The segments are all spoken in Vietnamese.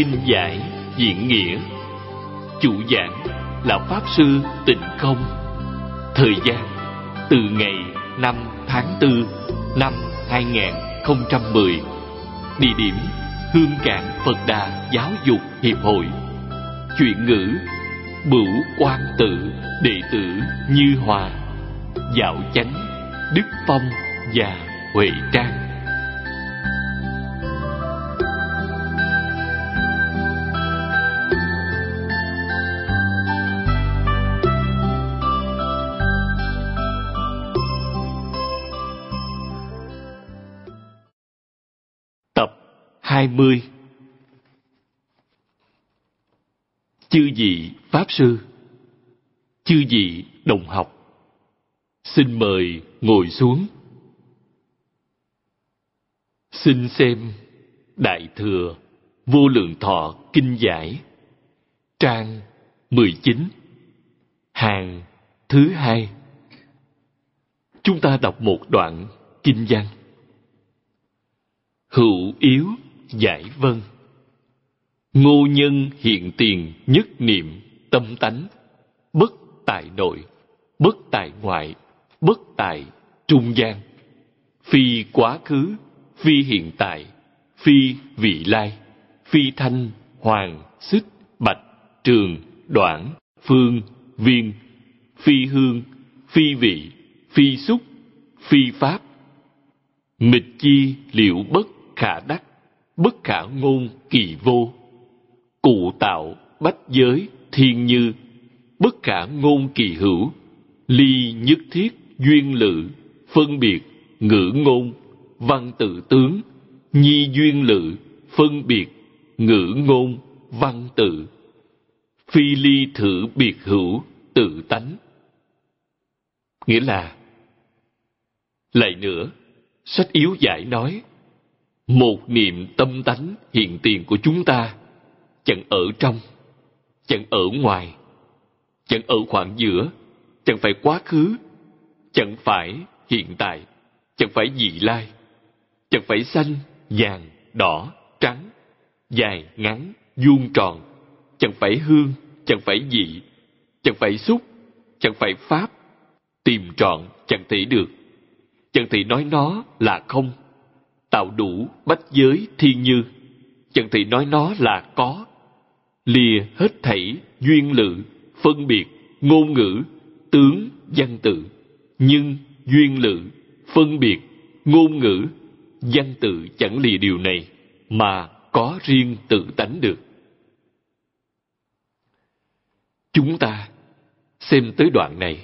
kinh giải diễn nghĩa. Chủ giảng là Pháp Sư Tịnh Không. Thời gian từ ngày 5 tháng 4 năm 2010. Địa điểm Hương Cảng Phật Đà Giáo dục Hiệp hội. Chuyển ngữ Bửu Quang Tự, đệ tử Như Hòa, Dạo Chánh, Đức Phong và Huệ Trang. Tập 20. Chư vị Pháp Sư, chư vị đồng học, xin mời ngồi xuống. Xin xem Đại Thừa Vô Lượng Thọ Kinh Giải, trang 19, hàng thứ 2. Chúng ta đọc một đoạn kinh văn. Hữu yếu giải vân, ngô nhân hiện tiền nhất niệm tâm tánh, bất tại nội, bất tại ngoại, bất tại trung gian, phi quá khứ, phi hiện tại, phi vị lai, phi thanh, hoàng, xích, bạch, trường, đoạn, phương, viên, phi hương, phi vị, phi xúc, phi pháp. Mịch chi liệu bất khả đắc, bất khả ngôn kỳ vô. Cụ tạo bách giới thiên như, bất khả ngôn kỳ hữu. Ly nhất thiết duyên lự, phân biệt ngữ ngôn, văn tự tướng. Nhi duyên lự, phân biệt ngữ ngôn, văn tự. Phi ly thử biệt hữu, tự tánh. Nghĩa là, lại nữa, sách yếu giải nói, một niệm tâm tánh hiện tiền của chúng ta chẳng ở trong, chẳng ở ngoài, chẳng ở khoảng giữa, chẳng phải quá khứ, chẳng phải hiện tại, chẳng phải vị lai, chẳng phải xanh, vàng, đỏ, trắng, dài, ngắn, vuông tròn, chẳng phải hương, chẳng phải vị, chẳng phải xúc, chẳng phải pháp. Tìm trọn chẳng thể được, chẳng thể nói nó là không. Tạo đủ bách giới thiên như, chẳng thể nói nó là có. Lìa hết thảy duyên lự, phân biệt, ngôn ngữ, tướng, văn tự. Nhưng duyên lự, phân biệt, ngôn ngữ, văn tự chẳng lìa điều này mà có riêng tự tánh được. Chúng ta xem tới đoạn này.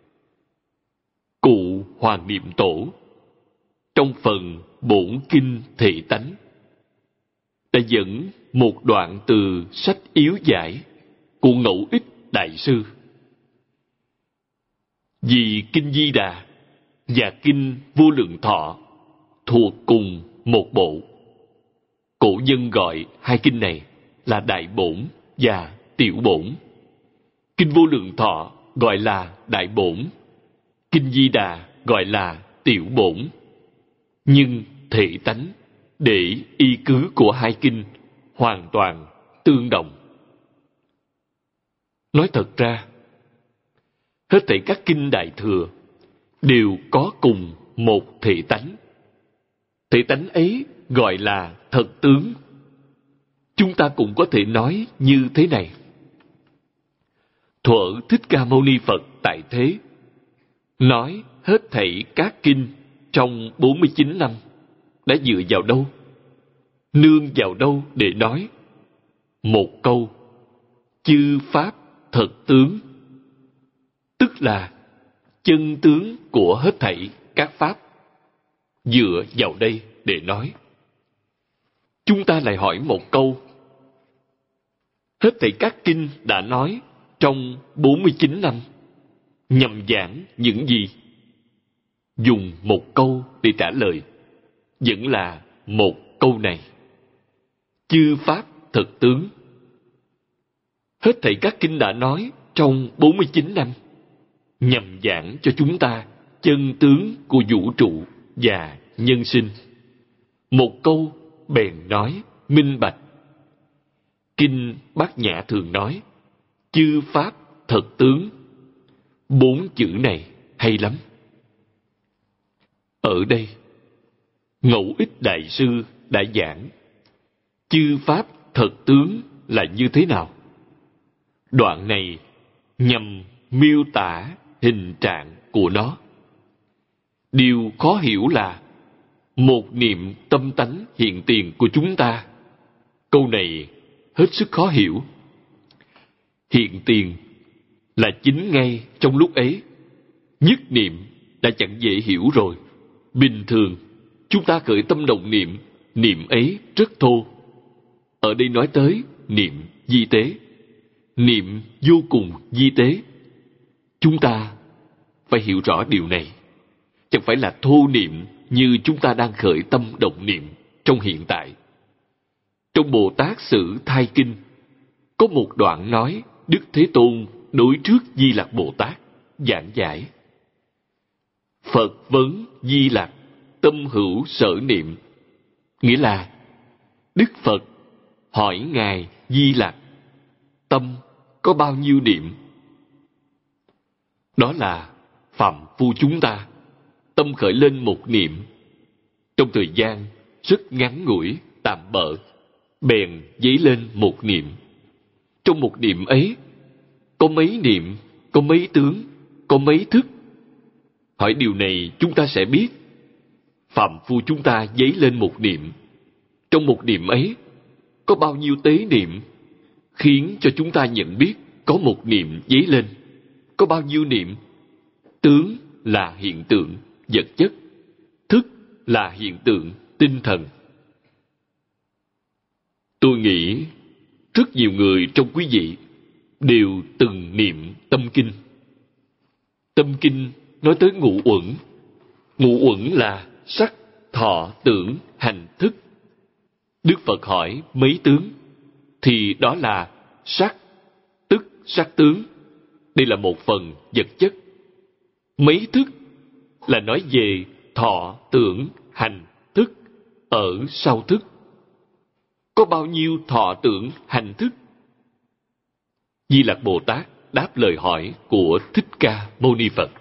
Cụ Hoàng Niệm Tổ trong phần Bổn Kinh Thị Tánh đã dẫn một đoạn từ sách yếu giải của Ngẫu Ích Đại Sư. Vì Kinh Di Đà và Kinh Vô Lượng Thọ thuộc cùng một bộ, cổ nhân gọi hai kinh này là Đại Bổn và Tiểu Bổn. Kinh Vô Lượng Thọ gọi là Đại Bổn, Kinh Di Đà gọi là Tiểu Bổn. Nhưng thể tánh để y cứ của hai kinh hoàn toàn tương đồng. Nói thật ra, hết thảy các kinh Đại Thừa đều có cùng một thể tánh. Thể tánh ấy gọi là thật tướng. Chúng ta cũng có thể nói như thế này. Thuở Thích Ca Mâu Ni Phật tại thế, nói hết thảy các kinh trong 49 năm đã dựa vào đâu? Nương vào đâu để nói? Một câu, chư pháp thật tướng, tức là chân tướng của hết thảy các pháp, dựa vào đây để nói. Chúng ta lại hỏi một câu, hết thảy các kinh đã nói trong 49 năm nhằm giảng những gì? Dùng một câu để trả lời, vẫn là một câu này. Chư pháp thật tướng. Hết thảy các kinh đã nói trong 49 năm nhằm giảng cho chúng ta chân tướng của vũ trụ và nhân sinh. Một câu bèn nói minh bạch. Kinh Bát Nhã thường nói, chư pháp thật tướng. 4 chữ này hay lắm. Ở đây, Ngẫu Ích Đại Sư đã giảng chư pháp thật tướng là như thế nào. Đoạn này nhằm miêu tả hình trạng của nó. Điều khó hiểu là một niệm tâm tánh hiện tiền của chúng ta. Câu này hết sức khó hiểu. Hiện tiền là chính ngay trong lúc ấy. Nhất niệm đã chẳng dễ hiểu rồi. Bình thường chúng ta khởi tâm động niệm, niệm ấy rất thô. Ở đây nói tới niệm di tế, niệm vô cùng di tế. Chúng ta phải hiểu rõ điều này. Chẳng phải là thô niệm như chúng ta đang khởi tâm động niệm trong hiện tại. Trong Bồ Tát Sử Thai Kinh có một đoạn nói Đức Thế Tôn đối trước Di Lặc Bồ Tát giảng giải: Phật vấn Di Lặc tâm hữu sở niệm. Nghĩa là Đức Phật hỏi Ngài Di Lặc tâm có bao nhiêu niệm. Đó là phàm phu chúng ta tâm khởi lên một niệm, trong thời gian rất ngắn ngủi tạm bợ bèn dấy lên một niệm. Trong một niệm ấy có mấy niệm, có mấy tướng, có mấy thức. Hỏi điều này chúng ta sẽ biết phàm phu chúng ta dấy lên một niệm, trong một niệm ấy có bao nhiêu tế niệm, khiến cho chúng ta nhận biết có một niệm dấy lên, có bao nhiêu niệm. Tướng là hiện tượng vật chất, thức là hiện tượng tinh thần. Tôi nghĩ rất nhiều người trong quý vị đều từng niệm tâm kinh. Tâm kinh nói tới ngũ uẩn. Ngũ uẩn là sắc, thọ, tưởng, hành, thức. Đức Phật hỏi mấy tướng, thì đó là sắc, tức sắc tướng. Đây là một phần vật chất. Mấy thức là nói về thọ, tưởng, hành, thức ở sau thức. Có bao nhiêu thọ, tưởng, hành, thức? Di Lặc Bồ Tát đáp lời hỏi của Thích Ca Mâu Ni Phật.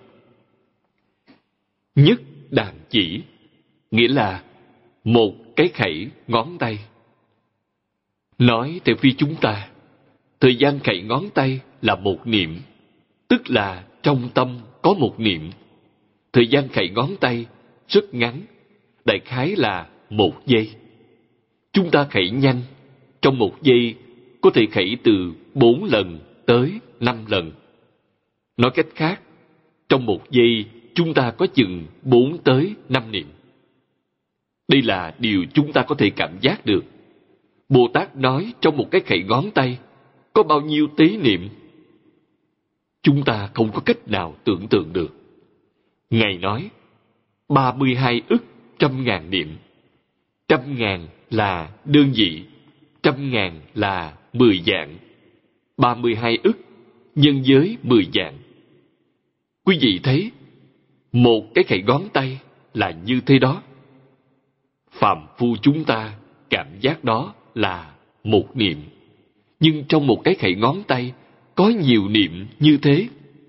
Nhất đàn chỉ, nghĩa là một cái khẩy ngón tay. Nói theo phi chúng ta, thời gian khẩy ngón tay là một niệm, tức là trong tâm có một niệm. Thời gian khẩy ngón tay rất ngắn, đại khái là 1 giây. Chúng ta khẩy nhanh, trong 1 giây có thể khẩy từ 4 lần tới 5 lần. Nói cách khác, trong 1 giây chúng ta có chừng 4 tới 5 niệm. Đây là điều chúng ta có thể cảm giác được. Bồ Tát nói trong một cái khẩy ngón tay có bao nhiêu tế niệm, chúng ta không có cách nào tưởng tượng được. Ngài nói 32 ức trăm ngàn niệm. Trăm ngàn là đơn vị, trăm ngàn là 10 vạn. 32 ức nhân với 10 vạn. Quý vị thấy, một cái khẩy ngón tay là như thế đó. Phàm phu chúng ta cảm giác đó là một niệm, nhưng trong một cái khẩy ngón tay có nhiều niệm như thế.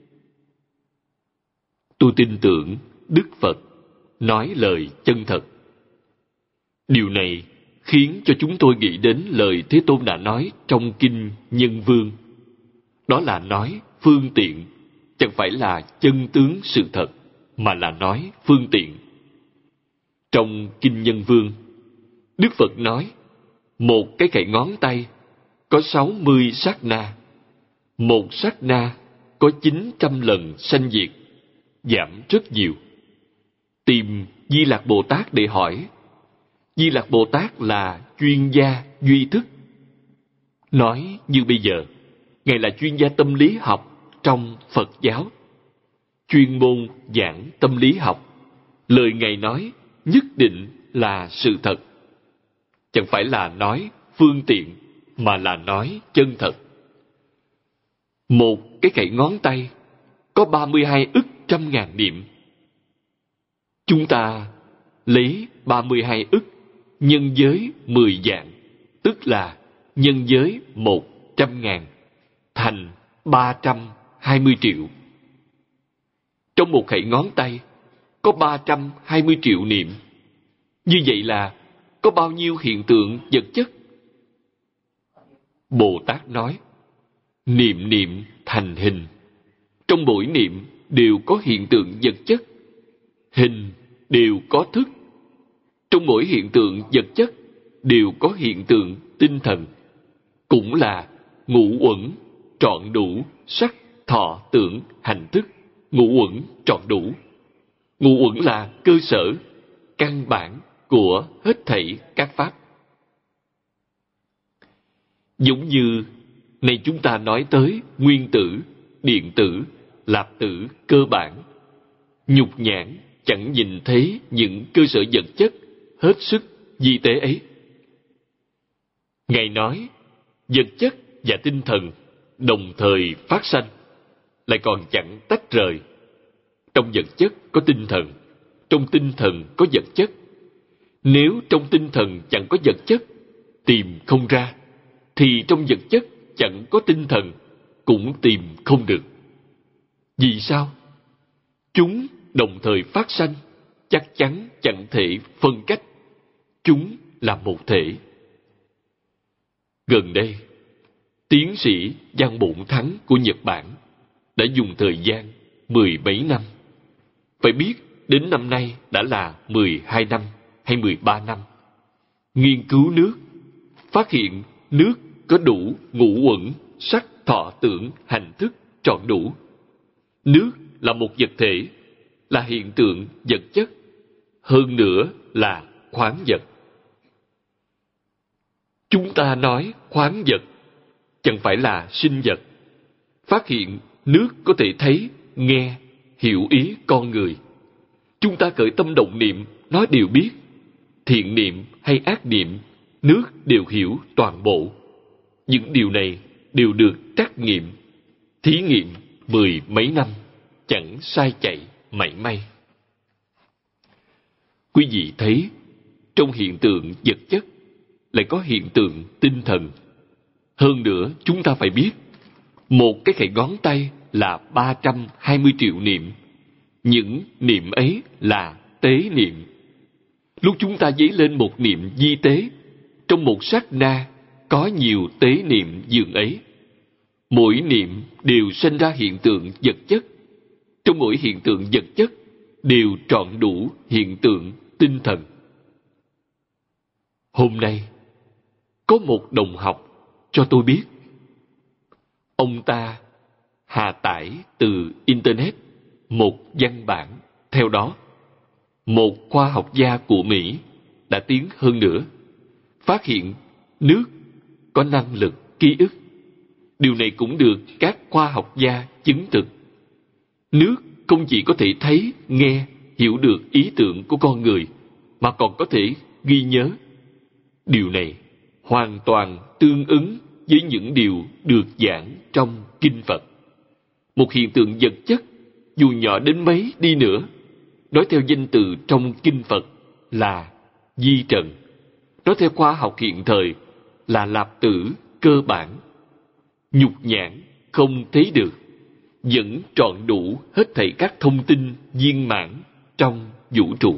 Tôi tin tưởng Đức Phật nói lời chân thật. Điều này khiến cho chúng tôi nghĩ đến lời Thế Tôn đã nói trong Kinh Nhân Vương. Đó là nói phương tiện, chẳng phải là chân tướng sự thật, mà là nói phương tiện. Trong Kinh Nhân Vương, Đức Phật nói, một cái khẩy ngón tay có 60 sát na. Một sát na có 900 lần sanh diệt, giảm rất nhiều. Tìm Di Lặc Bồ Tát để hỏi. Di Lặc Bồ Tát là chuyên gia duy thức. Nói như bây giờ, Ngài là chuyên gia tâm lý học trong Phật giáo, chuyên môn giảng tâm lý học. Lời Ngài nói nhất định là sự thật. Chẳng phải là nói phương tiện, mà là nói chân thật. Một cái khẩy ngón tay có 32 ức trăm ngàn niệm. Chúng ta lấy 32 ức nhân với 10 vạn, tức là nhân với 100.000 thành 320 triệu. Trong một khẩy ngón tay có 320 triệu niệm. Như vậy là có bao nhiêu hiện tượng vật chất? Bồ Tát nói, niệm niệm thành hình. Trong mỗi niệm đều có hiện tượng vật chất. Hình đều có thức. Trong mỗi hiện tượng vật chất đều có hiện tượng tinh thần. Cũng là ngũ uẩn trọn đủ sắc, thọ, tưởng, hành, thức. Ngũ uẩn trọn đủ. Ngũ uẩn là cơ sở, căn bản của hết thảy các pháp. Giống như nay chúng ta nói tới nguyên tử, điện tử, lạp tử cơ bản. Nhục nhãn chẳng nhìn thấy những cơ sở vật chất hết sức vi tế ấy. Ngài nói, vật chất và tinh thần đồng thời phát sanh, lại còn chẳng tách rời. Trong vật chất có tinh thần, trong tinh thần có vật chất. Nếu trong tinh thần chẳng có vật chất, tìm không ra, thì trong vật chất chẳng có tinh thần, cũng tìm không được. Vì sao? Chúng đồng thời phát sanh, chắc chắn chẳng thể phân cách. Chúng là một thể. Gần đây, tiến sĩ Giang Bổn Thắng của Nhật Bản đã dùng thời gian 10 mấy năm. Phải biết đến năm nay đã là 12 năm hay 13 năm. Nghiên cứu nước, phát hiện nước có đủ ngũ uẩn, sắc, thọ, tưởng, hành, thức trọn đủ. Nước là một vật thể, là hiện tượng vật chất, hơn nữa là khoáng vật. Chúng ta nói khoáng vật, chẳng phải là sinh vật. Phát hiện nước có thể thấy, nghe, hiểu ý con người. Chúng ta khởi tâm động niệm, nó đều biết. Thiện niệm hay ác niệm, nước đều hiểu toàn bộ. Những điều này đều được trắc nghiệm, thí nghiệm 10 mấy năm, chẳng sai chạy mảy may. Quý vị thấy, trong hiện tượng vật chất lại có hiện tượng tinh thần. Hơn nữa, chúng ta phải biết, một cái khẩy ngón tay là 320 triệu niệm. Những niệm ấy là tế niệm. Lúc chúng ta dấy lên một niệm di tế, trong một sát na có nhiều tế niệm dường ấy. Mỗi niệm đều sinh ra hiện tượng vật chất. Trong mỗi hiện tượng vật chất đều trọn đủ hiện tượng tinh thần. Hôm nay, có một đồng học cho tôi biết, ông ta hạ tải từ Internet một văn bản. Theo đó, một khoa học gia của Mỹ đã tiến hơn nữa, phát hiện nước có năng lực ký ức. Điều này cũng được các khoa học gia chứng thực. Nước không chỉ có thể thấy, nghe, hiểu được ý tưởng của con người, mà còn có thể ghi nhớ. Điều này hoàn toàn tương ứng với những điều được giảng trong Kinh Phật. Một hiện tượng vật chất, dù nhỏ đến mấy đi nữa, nói theo danh từ trong Kinh Phật là di trần, nói theo khoa học hiện thời là lạp tử cơ bản. Nhục nhãn không thấy được, vẫn trọn đủ hết thảy các thông tin viên mãn trong vũ trụ.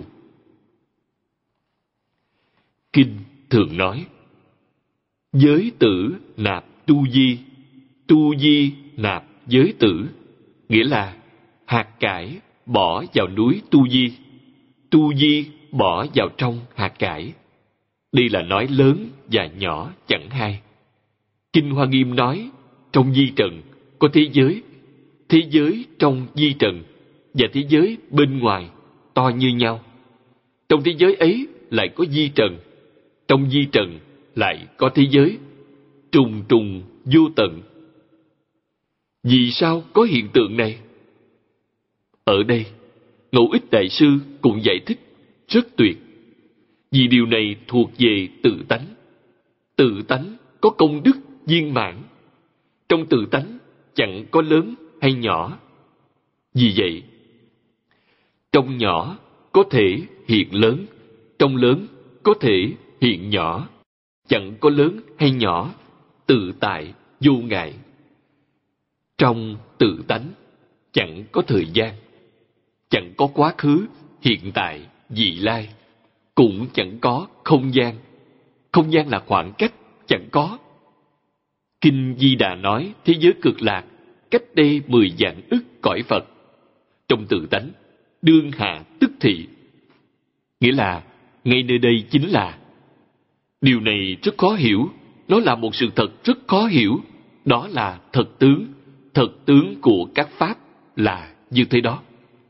Kinh thường nói, giới tử nạp tu di nạp giới tử, nghĩa là hạt cải bỏ vào núi tu di bỏ vào trong hạt cải. Đây là nói lớn và nhỏ chẳng hai. Kinh Hoa Nghiêm nói, trong di trần có thế giới trong di trần và thế giới bên ngoài to như nhau. Trong thế giới ấy lại có di trần, trong di trần lại có thế giới, trùng trùng vô tận. Vì sao có hiện tượng này? Ở đây, Ngẫu Ích Đại Sư cũng giải thích rất tuyệt. Vì điều này thuộc về tự tánh. Tự tánh có công đức viên mãn. Trong tự tánh chẳng có lớn hay nhỏ. Vì vậy, trong nhỏ có thể hiện lớn, trong lớn có thể hiện nhỏ. Chẳng có lớn hay nhỏ tự tại, vô ngại. Trong tự tánh, chẳng có thời gian, chẳng có quá khứ, hiện tại, vị lai, cũng chẳng có không gian. Không gian là khoảng cách, chẳng có. Kinh Di Đà nói thế giới cực lạc cách đây 10 vạn ức cõi Phật. Trong tự tánh, đương hạ tức thị. Nghĩa là, ngay nơi đây chính là. Điều này rất khó hiểu, nó là một sự thật rất khó hiểu. Đó là thật tướng của các Pháp là như thế đó.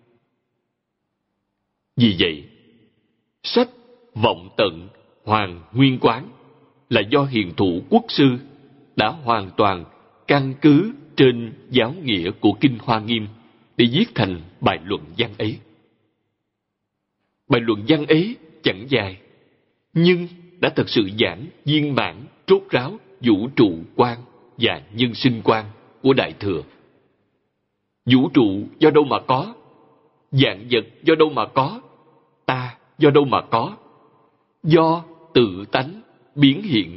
Vì vậy, sách Vọng Tận Hoàng Nguyên Quán là do hiền thủ quốc sư đã hoàn toàn căn cứ trên giáo nghĩa của Kinh Hoa Nghiêm để viết thành bài luận văn ấy. Bài luận văn ấy chẳng dài, nhưng đã thật sự giảng viên mãn, rốt ráo vũ trụ quan và nhân sinh quan của Đại Thừa. Vũ trụ do đâu mà có? Vạn vật do đâu mà có? Ta do đâu mà có? Do tự tánh biến hiện.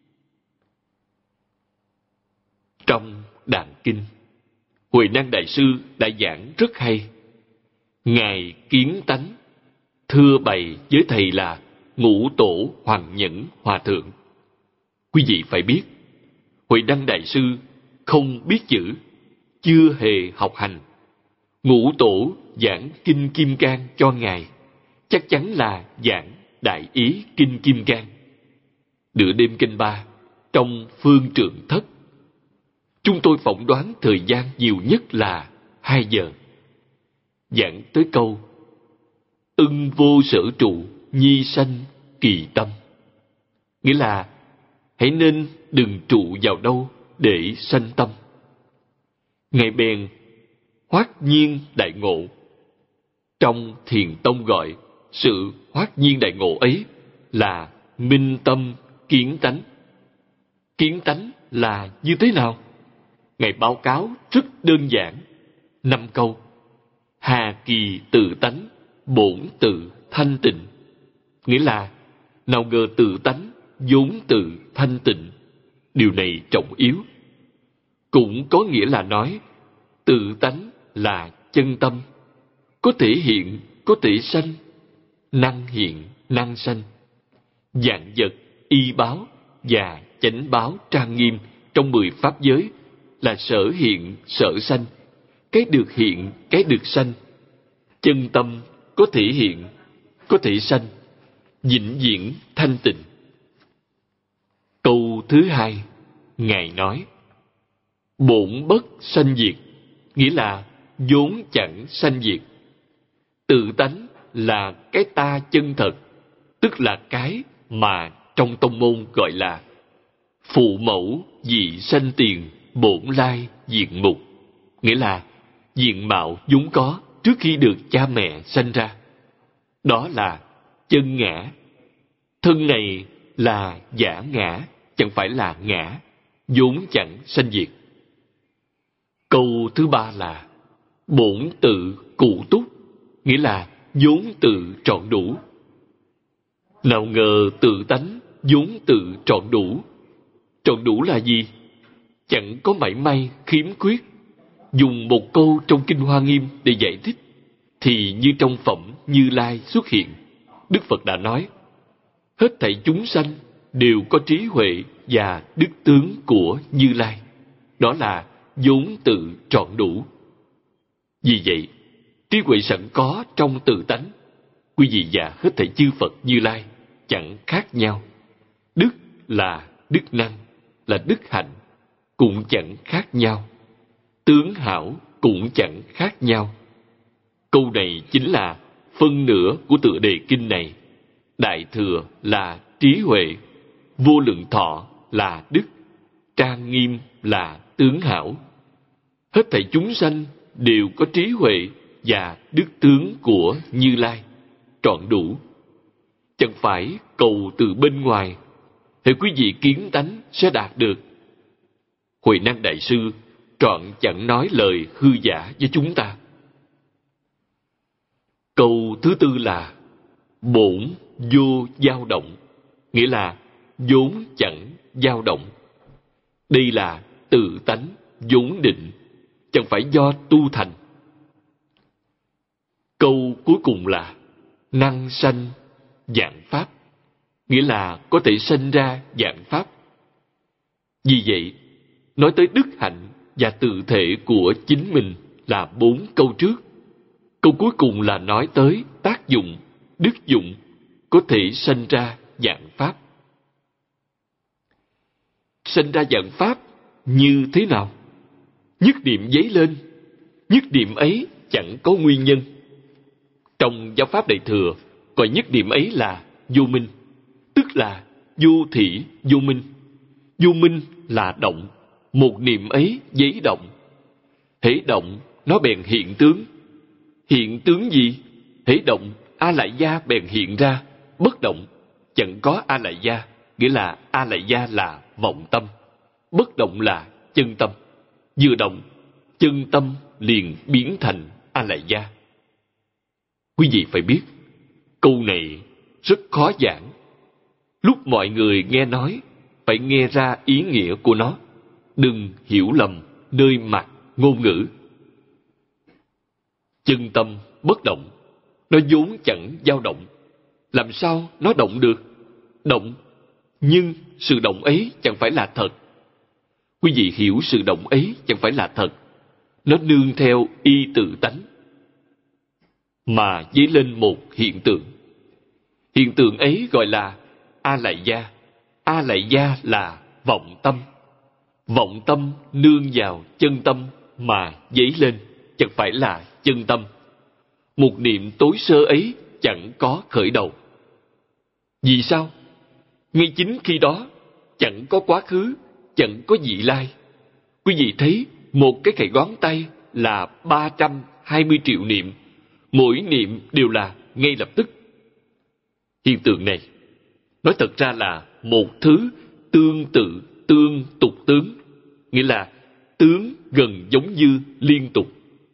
Trong Đàn Kinh, Huệ Năng Đại Sư đã giảng rất hay. Ngài kiến tánh, thưa bày với thầy là Ngũ Tổ Hoàng Nhẫn Hòa Thượng. Quý vị phải biết, Huệ Năng Đại Sư không biết chữ, chưa hề học hành. Ngũ Tổ giảng Kinh Kim Cang cho Ngài, chắc chắn là giảng Đại Ý Kinh Kim Cang. Nửa đêm canh 3, trong Phương Trượng Thất, chúng tôi phỏng đoán thời gian nhiều nhất là 2 giờ. Giảng tới câu ưng vô sở trụ, nhi sanh kỳ tâm. Nghĩa là hãy nên đừng trụ vào đâu để sanh tâm. Ngài bèn hoát nhiên đại ngộ. Trong Thiền Tông gọi sự hoát nhiên đại ngộ ấy là minh tâm kiến tánh. Kiến tánh là như thế nào? Ngài báo cáo rất đơn giản, 5 câu. Hà kỳ tự tánh, bổn tự thanh tịnh. Nghĩa là, nào ngờ tự tánh, vốn tự thanh tịnh. Điều này trọng yếu. Cũng có nghĩa là nói, tự tánh là chân tâm, có thể hiện, có thể sanh, năng hiện, năng sanh. Vạn vật, y báo và chánh báo trang nghiêm trong 10 pháp giới là sở hiện, sở sanh, cái được hiện, cái được sanh. Chân tâm có thể hiện, có thể sanh, vĩnh viễn thanh tịnh. Câu thứ 2, Ngài nói, bổn bất sanh diệt, nghĩa là vốn chẳng sanh diệt. Tự tánh là cái ta chân thật, tức là cái mà trong tông môn gọi là phụ mẫu dị sanh tiền, bổn lai diện mục. Nghĩa là diện mạo vốn có trước khi được cha mẹ sanh ra. Đó là chân ngã. Thân này là giả ngã, chẳng phải là ngã, vốn chẳng sanh diệt. Câu thứ 3 là bổn tự cụ túc, nghĩa là vốn tự trọn đủ. Nào ngờ tự tánh vốn tự trọn đủ. Trọn đủ là gì? Chẳng có mảy may khiếm khuyết. Dùng một câu trong Kinh Hoa Nghiêm để giải thích, thì như trong phẩm Như Lai xuất hiện, Đức Phật đã nói, hết thảy chúng sanh đều có trí huệ và đức tướng của Như Lai. Đó là vốn tự trọn đủ. Vì vậy, trí huệ sẵn có trong tự tánh, quý vị và hết thảy chư Phật Như Lai chẳng khác nhau. Đức là đức năng, là đức hạnh, cũng chẳng khác nhau. Tướng hảo cũng chẳng khác nhau. Câu này chính là phân nửa của tựa đề kinh này. Đại thừa là trí huệ, vô lượng thọ là đức, trang nghiêm là tướng hảo. Hết thảy chúng sanh đều có trí huệ và đức tướng của Như Lai, trọn đủ. Chẳng phải cầu từ bên ngoài, thì quý vị kiến tánh sẽ đạt được. Huệ Năng Đại Sư trọn chẳng nói lời hư giả với chúng ta. Câu thứ 4 là bổn vô dao động, nghĩa là vốn chẳng dao động. Đây là tự tánh, vốn định, chẳng phải do tu thành. Câu cuối cùng là năng sanh vạn pháp, nghĩa là có thể sanh ra vạn pháp. Vì vậy, nói tới đức hạnh và tự thể của chính mình là 4 câu trước. Câu cuối cùng là nói tới tác dụng, đức dụng, có thể sanh ra vạn pháp. Sanh ra vạn pháp như thế nào? Nhất niệm dấy lên, nhất niệm ấy chẳng có nguyên nhân. Trong giáo pháp Đại Thừa, gọi nhất niệm ấy là vô minh, tức là vô thỉ vô minh. Vô minh là động, một niệm ấy giấy động. Hễ động, nó bèn hiện tướng. Hiện tướng gì? Hễ động, A Lại Gia bèn hiện ra. Bất động, chẳng có A Lại Gia, nghĩa là A Lại Gia là vọng tâm. Bất động là chân tâm. Vừa động, chân tâm liền biến thành A Lại Gia. Quý vị phải biết, câu này rất khó giảng. Lúc mọi người nghe nói, phải nghe ra ý nghĩa của nó. Đừng hiểu lầm nơi mặt ngôn ngữ. Chân tâm bất động, nó vốn chẳng dao động. Làm sao nó động được? Động, nhưng sự động ấy chẳng phải là thật. Quý vị hiểu sự động ấy chẳng phải là thật. Nó nương theo y tự tánh, mà dấy lên một hiện tượng. Hiện tượng ấy gọi là A Lại Gia. A Lại Gia là vọng tâm. Vọng tâm nương vào chân tâm mà dấy lên, chẳng phải là chân tâm. Một niệm tối sơ ấy chẳng có khởi đầu. Vì sao? Ngay chính khi đó, chẳng có quá khứ, chẳng có vị lai. Quý vị thấy một cái khẩy ngón tay là 320 triệu niệm, mỗi niệm đều là ngay lập tức. Hiện tượng này, nói thật ra là một thứ tương tự tương tục tướng, nghĩa là tướng gần giống như liên tục.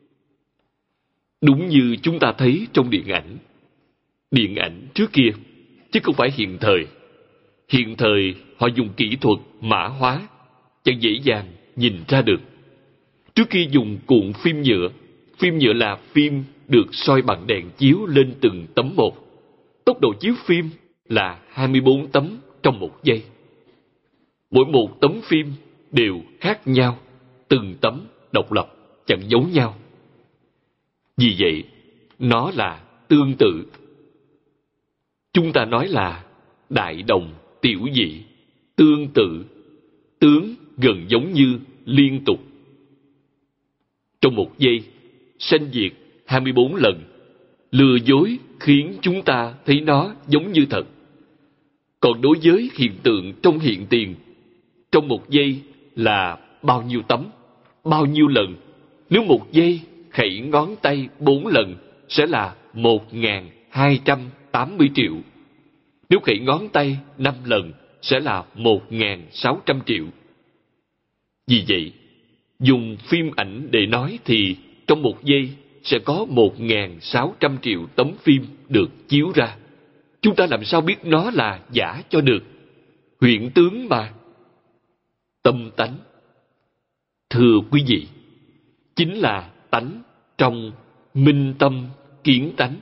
Đúng như chúng ta thấy trong điện ảnh. Điện ảnh trước kia, chứ không phải hiện thời. Hiện thời họ dùng kỹ thuật mã hóa, chẳng dễ dàng nhìn ra được. Trước kia dùng cuộn phim nhựa. Phim nhựa là phim được soi bằng đèn chiếu lên từng tấm một. Tốc độ chiếu phim là 24 tấm trong 1 giây. Mỗi một tấm phim đều khác nhau, từng tấm độc lập, chẳng giống nhau. Vì vậy, nó là tương tự. Chúng ta nói là đại đồng tiểu dị, tương tự, tướng gần giống như liên tục. Trong 1 giây, sanh diệt 24 lần, lừa dối khiến chúng ta thấy nó giống như thật. Còn đối với hiện tượng trong hiện tiền, trong 1 giây là bao nhiêu tấm, bao nhiêu lần? Nếu 1 giây khẩy ngón tay 4 lần sẽ là 1.280 triệu. Nếu khẩy ngón tay 5 lần sẽ là 1.600 triệu. Vì vậy, dùng phim ảnh để nói thì trong 1 giây sẽ có 1.600 triệu tấm phim được chiếu ra. Chúng ta làm sao biết nó là giả cho được? Huyễn tướng mà. Tâm tánh, thưa quý vị, chính là tánh trong minh tâm kiến tánh.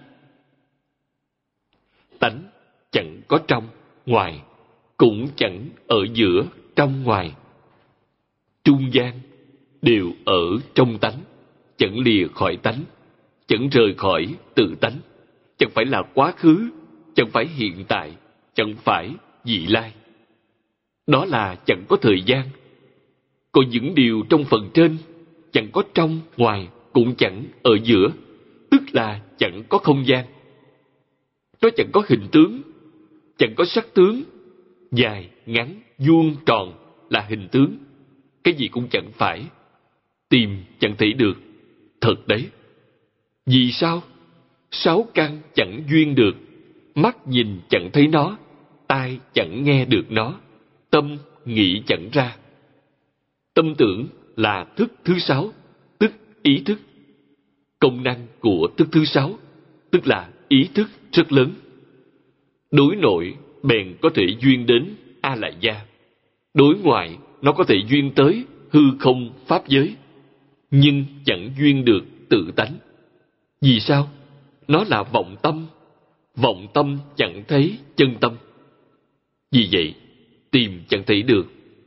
Tánh chẳng có trong, ngoài, cũng chẳng ở giữa, trong, ngoài. Trung gian đều ở trong tánh, chẳng lìa khỏi tánh, chẳng rời khỏi tự tánh, chẳng phải là quá khứ, chẳng phải hiện tại, chẳng phải vị lai. Đó là chẳng có thời gian. Còn những điều trong phần trên, chẳng có trong, ngoài, cũng chẳng ở giữa, tức là chẳng có không gian. Nó chẳng có hình tướng, chẳng có sắc tướng, dài, ngắn, vuông, tròn là hình tướng. Cái gì cũng chẳng phải, tìm chẳng thấy được, thật đấy. Vì sao? 6 căn chẳng duyên được, mắt nhìn chẳng thấy nó, tai chẳng nghe được nó, tâm nghĩ chẳng ra. Tâm tưởng là thức thứ 6, tức ý thức. Công năng của thức thứ 6, tức là ý thức rất lớn. Đối nội bèn có thể duyên đến A Lại Gia, đối ngoại nó có thể duyên tới hư không pháp giới, nhưng chẳng duyên được tự tánh. Vì sao? Nó là vọng tâm. Vọng tâm chẳng thấy chân tâm. Vì vậy, tìm chẳng thấy được.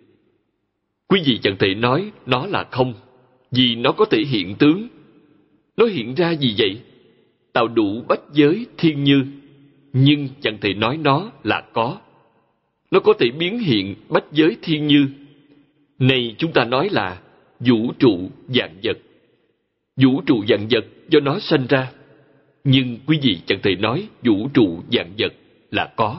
Quý vị chẳng thể nói nó là không, vì nó có thể hiện tướng. Nó hiện ra gì vậy? Tạo đủ bách giới thiên như, nhưng chẳng thể nói nó là có. Nó có thể biến hiện bách giới thiên như. Này chúng ta nói là vũ trụ vạn vật. Vũ trụ vạn vật do nó sanh ra, nhưng quý vị chẳng thể nói vũ trụ vạn vật là có.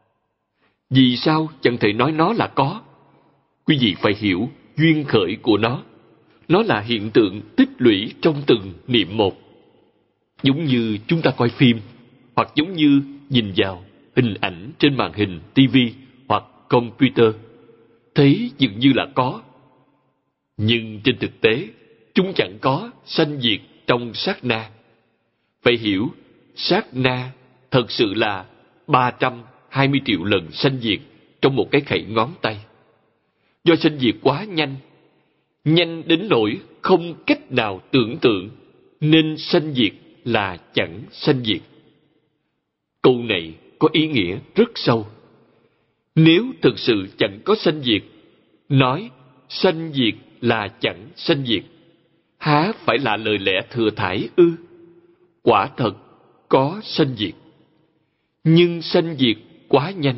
Vì sao chẳng thể nói nó là có? Quý vị phải hiểu duyên khởi của nó. Nó là hiện tượng tích lũy trong từng niệm một. Giống như chúng ta coi phim, hoặc giống như nhìn vào hình ảnh trên màn hình TV hoặc computer, thấy dường như là có. Nhưng trên thực tế, chúng chẳng có sanh diệt trong sát na. Phải hiểu, sát na thật sự là 320 triệu lần sanh diệt trong một cái khẩy ngón tay. Do sanh diệt quá nhanh, nhanh đến nỗi không cách nào tưởng tượng, nên sanh diệt là chẳng sanh diệt. Câu này có ý nghĩa rất sâu. Nếu thực sự chẳng có sanh diệt, nói sanh diệt là chẳng sanh diệt, há phải là lời lẽ thừa thãi ư? Quả thật có sanh diệt, nhưng sanh diệt quá nhanh.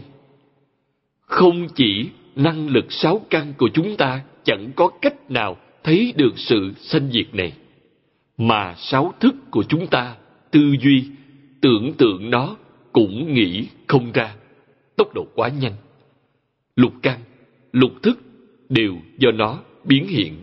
Không chỉ năng lực sáu căn của chúng ta chẳng có cách nào thấy được sự sanh diệt này, mà sáu thức của chúng ta tư duy, tưởng tượng nó cũng nghĩ không ra. Tốc độ quá nhanh. Lục căn, lục thức đều do nó biến hiện.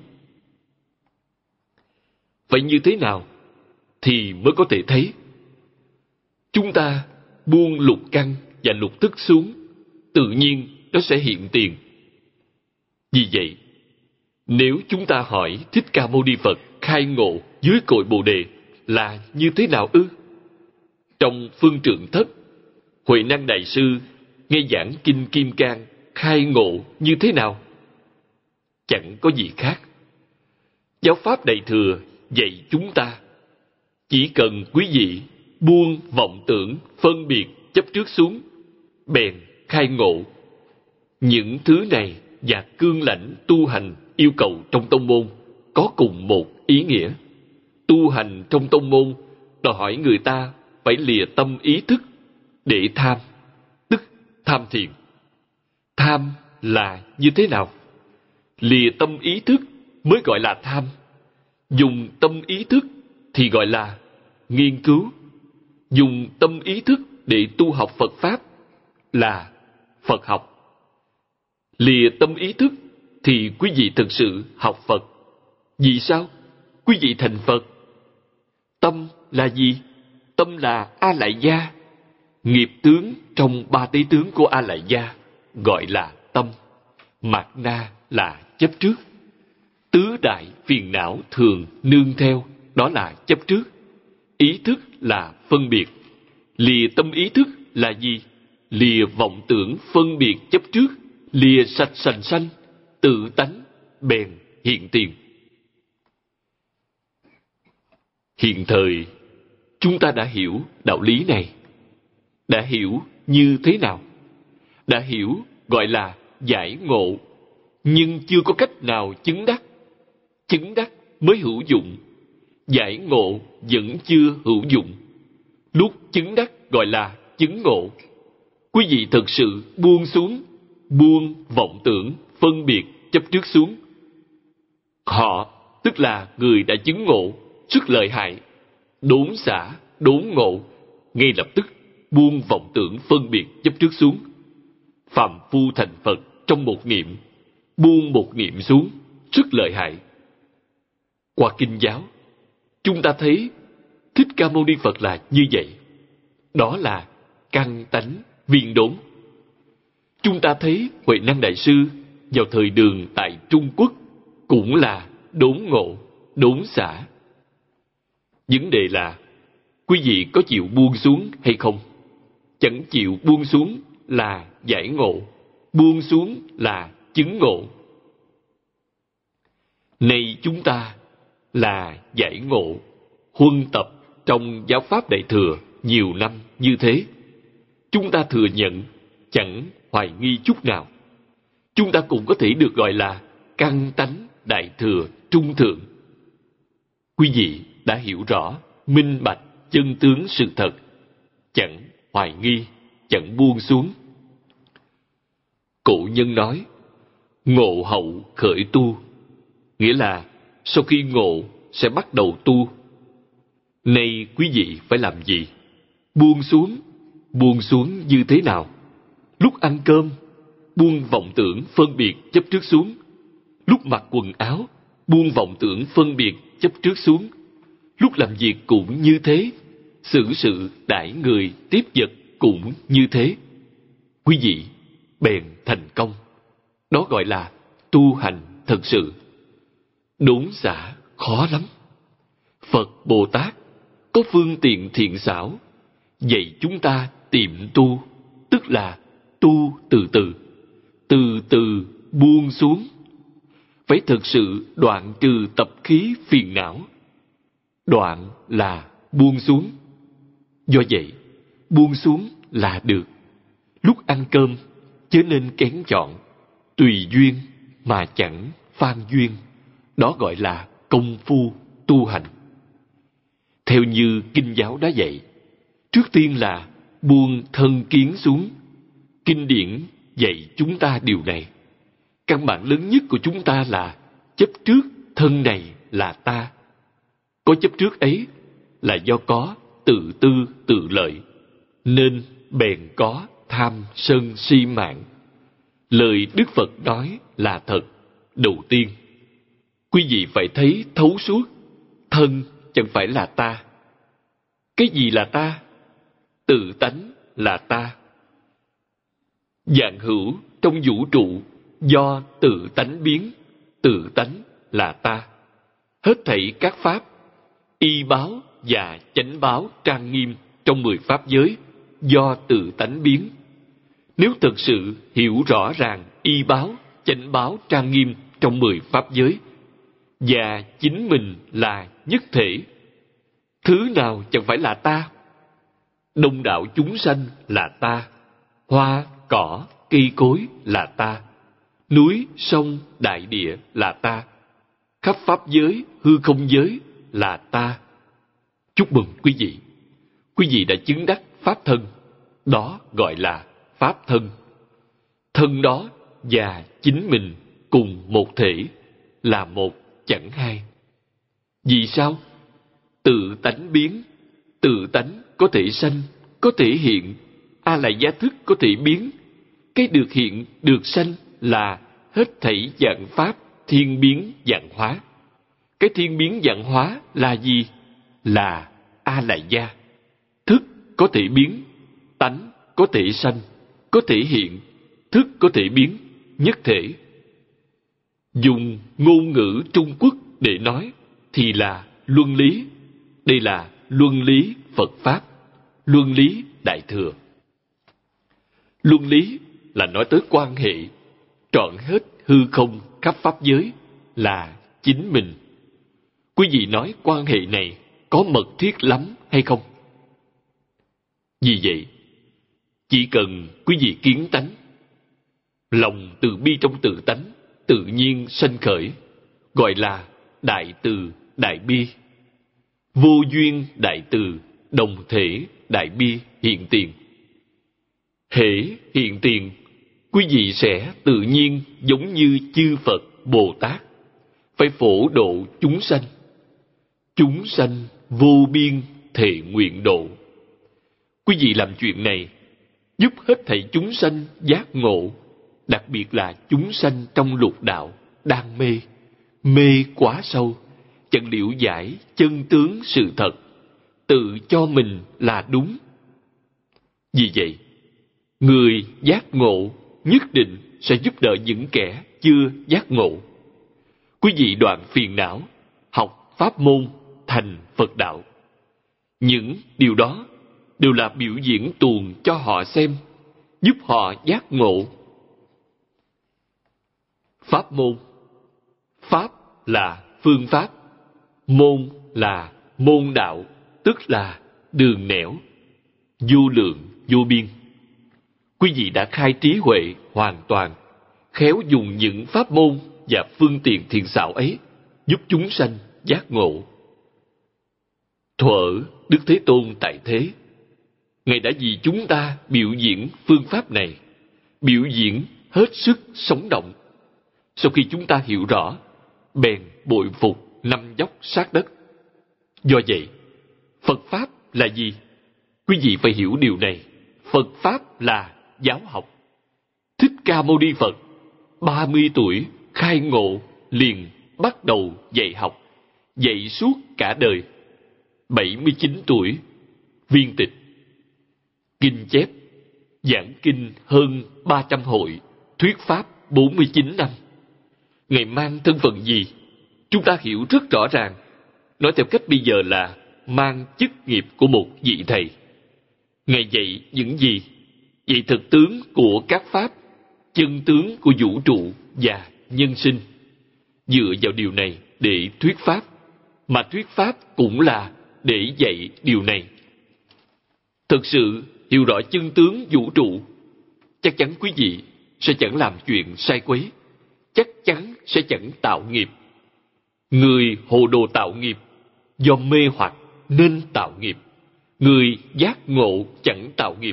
Vậy như thế nào thì mới có thể thấy? Chúng ta buông lục căn và lục thức xuống, tự nhiên nó sẽ hiện tiền. Vì vậy, nếu chúng ta hỏi Thích Ca Mâu Ni Phật khai ngộ dưới cội Bồ Đề là như thế nào ư? Trong Phương Trượng Thất, Huệ Năng Đại Sư nghe giảng Kinh Kim Cang khai ngộ như thế nào? Chẳng có gì khác. Giáo pháp Đại Thừa dạy chúng ta, chỉ cần quý vị buông vọng tưởng, phân biệt, chấp trước xuống, bèn khai ngộ. Những thứ này và cương lãnh tu hành yêu cầu trong tông môn có cùng một ý nghĩa. Tu hành trong tông môn đòi hỏi người ta phải lìa tâm ý thức để tham, tức tham thiền. Tham là như thế nào? Lìa tâm ý thức mới gọi là tham. Dùng tâm ý thức thì gọi là nghiên cứu. Dùng tâm ý thức để tu học Phật Pháp là Phật học. Lìa tâm ý thức thì quý vị thực sự học Phật. Vì sao? Quý vị thành Phật. Tâm là gì? Tâm là A Lại Gia. Nghiệp tướng trong ba tế tướng của A Lại Gia gọi là tâm. Mạt na là chấp trước. Tứ đại phiền não thường nương theo, đó là chấp trước. Ý thức là phân biệt. Lìa tâm ý thức là gì? Lìa vọng tưởng phân biệt chấp trước, lìa sạch sành sanh, tự tánh bèn hiện tiền. Hiện thời chúng ta đã hiểu đạo lý này. Đã hiểu như thế nào? Đã hiểu gọi là giải ngộ, nhưng chưa có cách nào chứng đắc. Chứng đắc mới hữu dụng. Giải ngộ vẫn chưa hữu dụng. Lúc chứng đắc gọi là chứng ngộ. Quý vị thực sự buông xuống, buông vọng tưởng, phân biệt, chấp trước xuống. Họ, tức là người đã chứng ngộ, rất lợi hại. Đốn xả, đốn ngộ, ngay lập tức buông vọng tưởng, phân biệt, chấp trước xuống. Phàm phu thành Phật trong một niệm, buông một niệm xuống, rất lợi hại. Qua kinh giáo, chúng ta thấy Thích Ca Mâu Ni Phật là như vậy. Đó là căn tánh viên đốn. Chúng ta thấy Huệ Năng Đại Sư vào thời Đường tại Trung Quốc cũng là đốn ngộ, đốn xả. Vấn đề là quý vị có chịu buông xuống hay không? Chẳng chịu buông xuống là giải ngộ, buông xuống là chứng ngộ. Nay chúng ta là giải ngộ, huân tập trong giáo pháp Đại Thừa nhiều năm như thế. Chúng ta thừa nhận, chẳng hoài nghi chút nào. Chúng ta cũng có thể được gọi là căn tánh Đại Thừa trung thượng. Quý vị đã hiểu rõ, minh bạch chân tướng sự thật, chẳng hoài nghi, chẳng buông xuống. Cổ nhân nói, ngộ hậu khởi tu, nghĩa là sau khi ngộ sẽ bắt đầu tu. Nay quý vị phải làm gì? Buông xuống như thế nào? Lúc ăn cơm, buông vọng tưởng phân biệt chấp trước xuống. Lúc mặc quần áo, buông vọng tưởng phân biệt chấp trước xuống. Lúc làm việc cũng như thế, xử sự đãi người tiếp vật cũng như thế. Quý vị bèn thành công. Đó gọi là tu hành thật sự. Đốn xả khó lắm. Phật Bồ Tát có phương tiện thiện xảo, dạy chúng ta tiệm tu, tức là tu từ từ, từ từ buông xuống. Phải thực sự đoạn trừ tập khí phiền não. Đoạn là buông xuống. Do vậy, buông xuống là được. Lúc ăn cơm, chớ nên kén chọn, tùy duyên mà chẳng phan duyên. Đó gọi là công phu tu hành. Theo như kinh giáo đã dạy, trước tiên là buông thân kiến xuống. Kinh điển dạy chúng ta điều này. Căn bản lớn nhất của chúng ta là chấp trước thân này là ta. Có chấp trước ấy là do có tự tư tự lợi, nên bèn có tham sân si mạng. Lời Đức Phật nói là thật. Đầu tiên, quý vị phải thấy thấu suốt, thân chẳng phải là ta. Cái gì là ta? Tự tánh là ta. Vạn hữu trong vũ trụ do tự tánh biến, tự tánh là ta. Hết thảy các pháp, y báo và chánh báo trang nghiêm trong 10 pháp giới do tự tánh biến. Nếu thực sự hiểu rõ ràng y báo, chánh báo trang nghiêm trong 10 pháp giới và chính mình là nhất thể, thứ nào chẳng phải là ta? Đông đảo chúng sanh là ta, hoa, cỏ, cây cối là ta, núi, sông, đại địa là ta, khắp pháp giới, hư không giới là ta. Chúc mừng quý vị. Quý vị đã chứng đắc pháp thân. Đó gọi là pháp thân. Thân đó và chính mình cùng một thể, là một chẳng hai. Vì sao? Tự tánh biến, tự tánh có thể sanh, có thể hiện. A lại gia thức có thể biến. Cái được hiện, được sanh là hết thảy vạn pháp thiên biến vạn hóa. Cái thiên biến vạn hóa là gì? Là A lại gia. Thức có thể biến, tánh có thể sanh, có thể hiện, thức có thể biến, nhất thể. Dùng ngôn ngữ Trung Quốc để nói thì là luân lý. Đây là luân lý Phật Pháp, luân lý Đại Thừa. Luân lý là nói tới quan hệ trọn hết hư không khắp pháp giới là chính mình. Quý vị nói quan hệ này có mật thiết lắm hay không? Vì vậy, chỉ cần quý vị kiến tánh, lòng từ bi trong tự tánh tự nhiên sanh khởi, gọi là đại từ đại bi. Vô duyên đại từ, đồng thể đại bi hiện tiền. Hễ hiện tiền, quý vị sẽ tự nhiên giống như chư Phật Bồ Tát, phải phổ độ chúng sanh. Chúng sanh vô biên thệ nguyện độ. Quý vị làm chuyện này, giúp hết thảy chúng sanh giác ngộ, đặc biệt là chúng sanh trong lục đạo đang mê, mê quá sâu, chẳng liễu giải chân tướng sự thật, tự cho mình là đúng. Vì vậy, người giác ngộ nhất định sẽ giúp đỡ những kẻ chưa giác ngộ. Quý vị đoạn phiền não, học pháp môn, thành Phật đạo. Những điều đó đều là biểu diễn tuồng cho họ xem, giúp họ giác ngộ. Pháp môn. Pháp là phương pháp, môn là môn đạo, tức là đường nẻo, vô lượng vô biên. Quý vị đã khai trí huệ hoàn toàn, khéo dùng những pháp môn và phương tiện thiện xảo ấy giúp chúng sanh giác ngộ. Thuở Đức Thế Tôn tại thế, Ngài đã vì chúng ta biểu diễn phương pháp này, biểu diễn hết sức sống động. Sau khi chúng ta hiểu rõ, bèn bội phục năm dốc sát đất. Do vậy, Phật Pháp là gì? Quý vị phải hiểu điều này. Phật Pháp là giáo học. Thích Ca Mâu Ni Phật 30 tuổi khai ngộ liền bắt đầu dạy học, dạy suốt cả đời. 79 tuổi viên tịch. Kinh chép, giảng kinh hơn 300 hội, thuyết pháp 49 năm. Ngài mang thân phận gì? Chúng ta hiểu rất rõ ràng. Nói theo cách bây giờ là mang chức nghiệp của một vị thầy. Ngài dạy những gì? Dạy thực tướng của các pháp, chân tướng của vũ trụ và nhân sinh. Dựa vào điều này để thuyết pháp, mà thuyết pháp cũng là để dạy điều này. Thực sự hiểu rõ chân tướng vũ trụ, chắc chắn quý vị sẽ chẳng làm chuyện sai quấy, chắc chắn sẽ chẳng tạo nghiệp. Người hồ đồ tạo nghiệp, do mê hoặc nên tạo nghiệp. Người giác ngộ chẳng tạo nghiệp.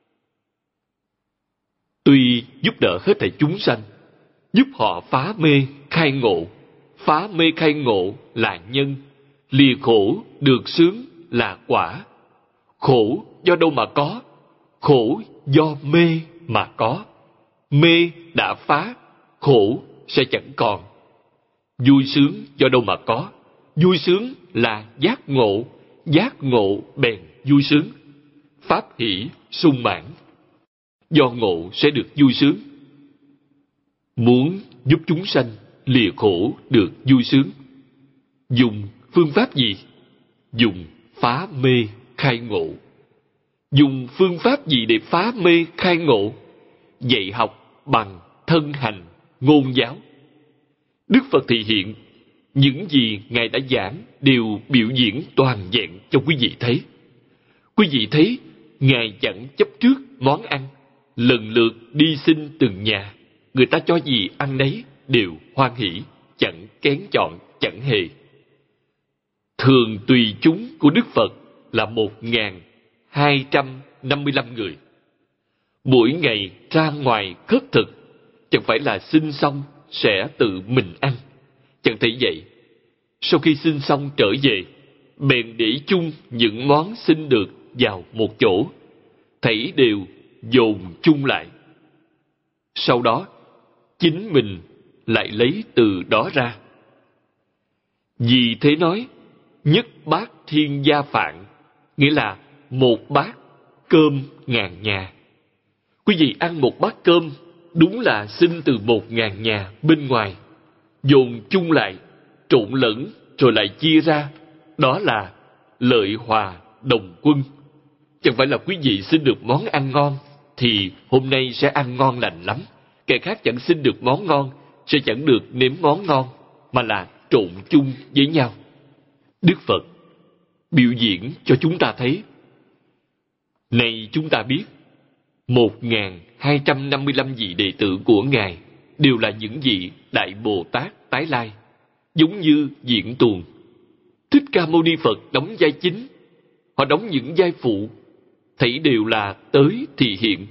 Tuy giúp đỡ hết thảy chúng sanh, giúp họ phá mê khai ngộ. Phá mê khai ngộ là nhân, lìa khổ được sướng là quả. Khổ do đâu mà có? Khổ do mê mà có. Mê đã phá, khổ sẽ chẳng còn. Vui sướng do đâu mà có? Vui sướng là giác ngộ, giác ngộ bèn vui sướng. Pháp hỷ sung mãn, do ngộ sẽ được vui sướng. Muốn giúp chúng sanh lìa khổ được vui sướng, dùng phương pháp gì? Dùng phá mê khai ngộ. Dùng phương pháp gì để phá mê khai ngộ? Dạy học bằng thân hành ngôn giáo. Đức Phật thị hiện, những gì Ngài đã giảng đều biểu diễn toàn vẹn cho quý vị thấy. Quý vị thấy Ngài chẳng chấp trước món ăn, lần lượt đi xin từng nhà, người ta cho gì ăn nấy đều hoan hỷ, chẳng kén chọn, chẳng hề. Thường tùy chúng của Đức Phật là 1.255 người. Mỗi ngày ra ngoài khất thực, chẳng phải là xin xong sẽ tự mình ăn. Chẳng thể vậy. Sau khi xin xong trở về, bèn để chung những món xin được vào một chỗ, thảy đều dồn chung lại. Sau đó, chính mình lại lấy từ đó ra. Vì thế nói, nhất bát thiên gia phạn, nghĩa là một bát cơm ngàn nhà. Quý vị ăn một bát cơm, đúng là xin từ 1.000 nhà bên ngoài, dồn chung lại, trộn lẫn rồi lại chia ra. Đó là lợi hòa đồng quân. Chẳng phải là quý vị xin được món ăn ngon thì hôm nay sẽ ăn ngon lành lắm, kẻ khác chẳng xin được món ngon sẽ chẳng được nếm món ngon, mà là trộn chung với nhau. Đức Phật biểu diễn cho chúng ta thấy. Này chúng ta biết, 1.255 vị đệ tử của Ngài đều là những vị Đại Bồ Tát tái lai, giống như diễn tuồng. Thích Ca Mâu Ni Phật đóng vai chính, họ đóng những vai phụ, thảy đều là tới thị hiện.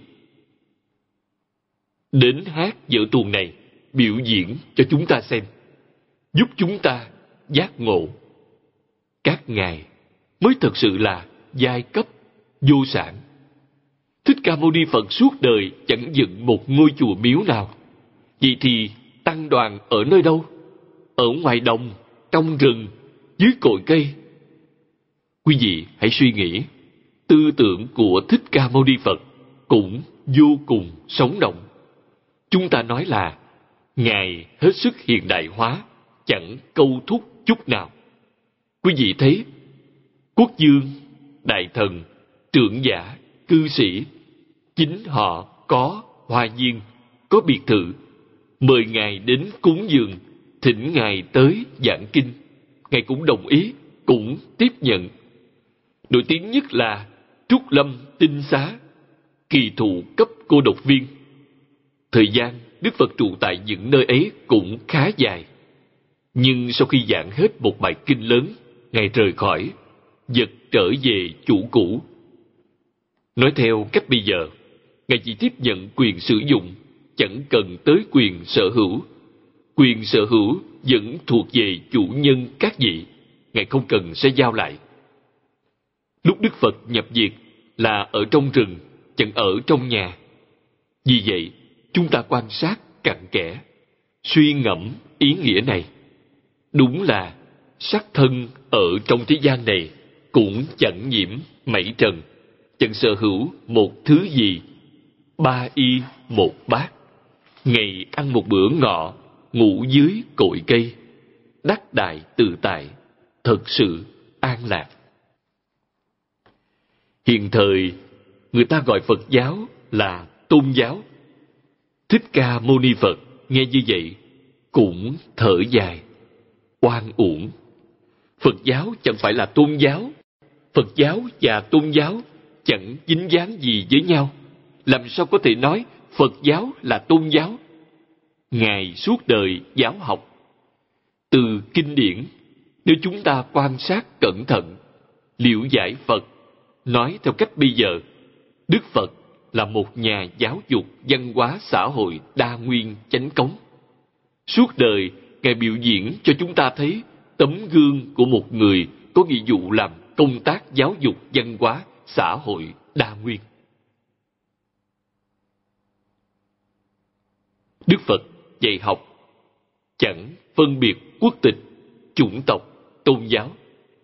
Đến hát vở tuồng này, biểu diễn cho chúng ta xem, giúp chúng ta giác ngộ. Các ngài mới thật sự là giai cấp vô sản. Thích Ca Mâu Ni Phật suốt đời chẳng dựng một ngôi chùa miếu nào. Vậy thì tăng đoàn ở nơi đâu? Ở ngoài đồng, trong rừng, dưới cội cây. Quý vị hãy suy nghĩ, tư tưởng của Thích Ca Mâu Ni Phật cũng vô cùng sống động. Chúng ta nói là Ngài hết sức hiện đại hóa, chẳng câu thúc chút nào. Quý vị thấy, quốc vương, đại thần, trưởng giả, cư sĩ, chính họ có hoa viên, có biệt thự, mời Ngài đến cúng dường, thỉnh Ngài tới giảng kinh. Ngài cũng đồng ý, cũng tiếp nhận. Nổi tiếng nhất là Trúc Lâm Tinh Xá, kỳ thụ cấp cô độc viên. Thời gian Đức Phật trụ tại những nơi ấy cũng khá dài. Nhưng sau khi giảng hết một bài kinh lớn, Ngài rời khỏi, vật trở về chủ cũ. Nói theo cách bây giờ, Ngài chỉ tiếp nhận quyền sử dụng, chẳng cần tới quyền sở hữu. Quyền sở hữu vẫn thuộc về chủ nhân các vị, Ngài không cần sẽ giao lại. Lúc Đức Phật nhập diệt là ở trong rừng, chẳng ở trong nhà. Vì vậy, chúng ta quan sát cặn kẽ, suy ngẫm ý nghĩa này. Đúng là sắc thân ở trong thế gian này cũng chẳng nhiễm mảy trần, chẳng sở hữu một thứ gì. Ba y một bát, ngày ăn một bữa ngọ, ngủ dưới cội cây, đắc đại tự tại, thật sự an lạc. Hiện thời, người ta gọi Phật giáo là tôn giáo. Thích Ca Mâu Ni Phật nghe như vậy cũng thở dài, oan uổng. Phật giáo chẳng phải là tôn giáo. Phật giáo và tôn giáo chẳng dính dáng gì với nhau. Làm sao có thể nói Phật giáo là tôn giáo? Ngài suốt đời giáo học. Từ kinh điển, nếu chúng ta quan sát cẩn thận, liễu giải Phật, nói theo cách bây giờ, Đức Phật là một nhà giáo dục văn hóa xã hội đa nguyên chánh cống. Suốt đời, Ngài biểu diễn cho chúng ta thấy tấm gương của một người có nghĩa vụ làm công tác giáo dục văn hóa xã hội đa nguyên. Đức Phật dạy học chẳng phân biệt quốc tịch, chủng tộc, tôn giáo.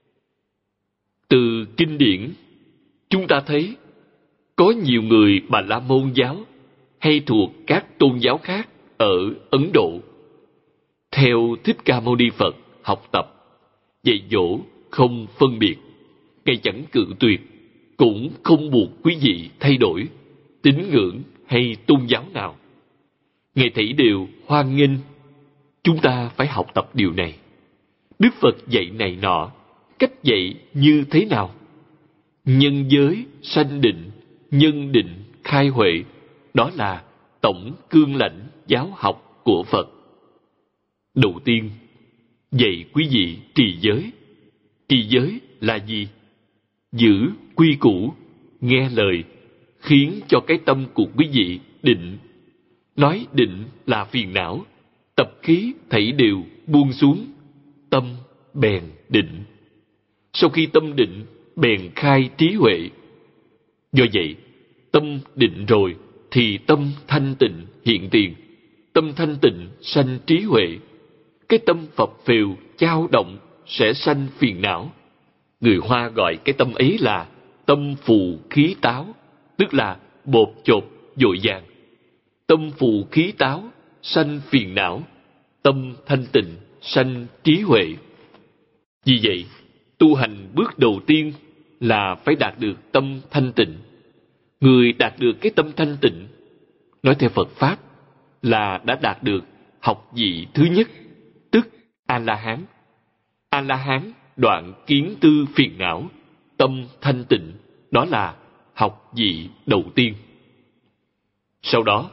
Từ kinh điển, chúng ta thấy có nhiều người Bà La Môn giáo hay thuộc các tôn giáo khác ở Ấn Độ. Theo Thích Ca Mâu Ni Phật học tập, dạy dỗ không phân biệt. Ngài chẳng cự tuyệt, cũng không buộc quý vị thay đổi tín ngưỡng hay tôn giáo nào. Ngài thảy đều hoan nghênh. Chúng ta phải học tập điều này. Đức Phật dạy này nọ, cách dạy như thế nào? Nhân giới, sanh định, nhân định, khai huệ, đó là tổng cương lãnh giáo học của Phật. Đầu tiên, dạy quý vị trì giới. Trì giới là gì? Giữ quy củ, nghe lời, khiến cho cái tâm của quý vị định. Nói định là phiền não, tập khí thảy đều buông xuống, tâm bèn định. Sau khi tâm định, bèn khai trí huệ. Do vậy, tâm định rồi thì tâm thanh tịnh hiện tiền. Tâm thanh tịnh sanh trí huệ. Cái tâm phập phều, chao động sẽ sanh phiền não. Người Hoa gọi cái tâm ấy là tâm phù khí táo, tức là bột chột, dội vàng. Tâm phù khí táo sanh phiền não, tâm thanh tịnh sanh trí huệ. Vì vậy, tu hành bước đầu tiên là phải đạt được tâm thanh tịnh. Người đạt được cái tâm thanh tịnh, nói theo Phật Pháp, là đã đạt được học vị thứ nhất, tức A-la-hán. A-la-hán đoạn kiến tư phiền não, tâm thanh tịnh, đó là học vị đầu tiên. Sau đó,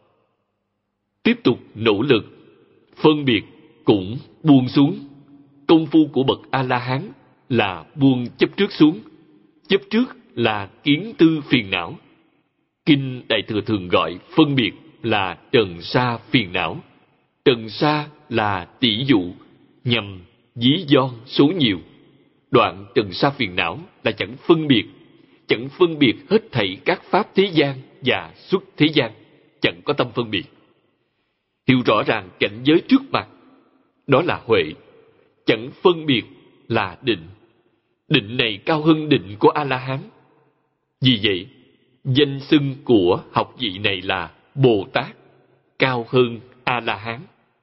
tiếp tục nỗ lực, phân biệt cũng buông xuống. Công phu của bậc A-la-hán là buông chấp trước xuống. Chấp trước là kiến tư phiền não. Kinh Đại Thừa thường gọi phân biệt là trần sa phiền não. Trần sa là tỷ dụ, nhằm ví von số nhiều. Đoạn trần sa phiền não là chẳng phân biệt hết thảy các pháp thế gian và xuất thế gian, chẳng có tâm phân biệt. Hiểu rõ ràng cảnh giới trước mặt, đó là huệ. Chẳng phân biệt là định. Định này cao hơn định của A-la-hán. Vì vậy, danh xưng của học vị này là Bồ Tát, cao hơn A-la-hán.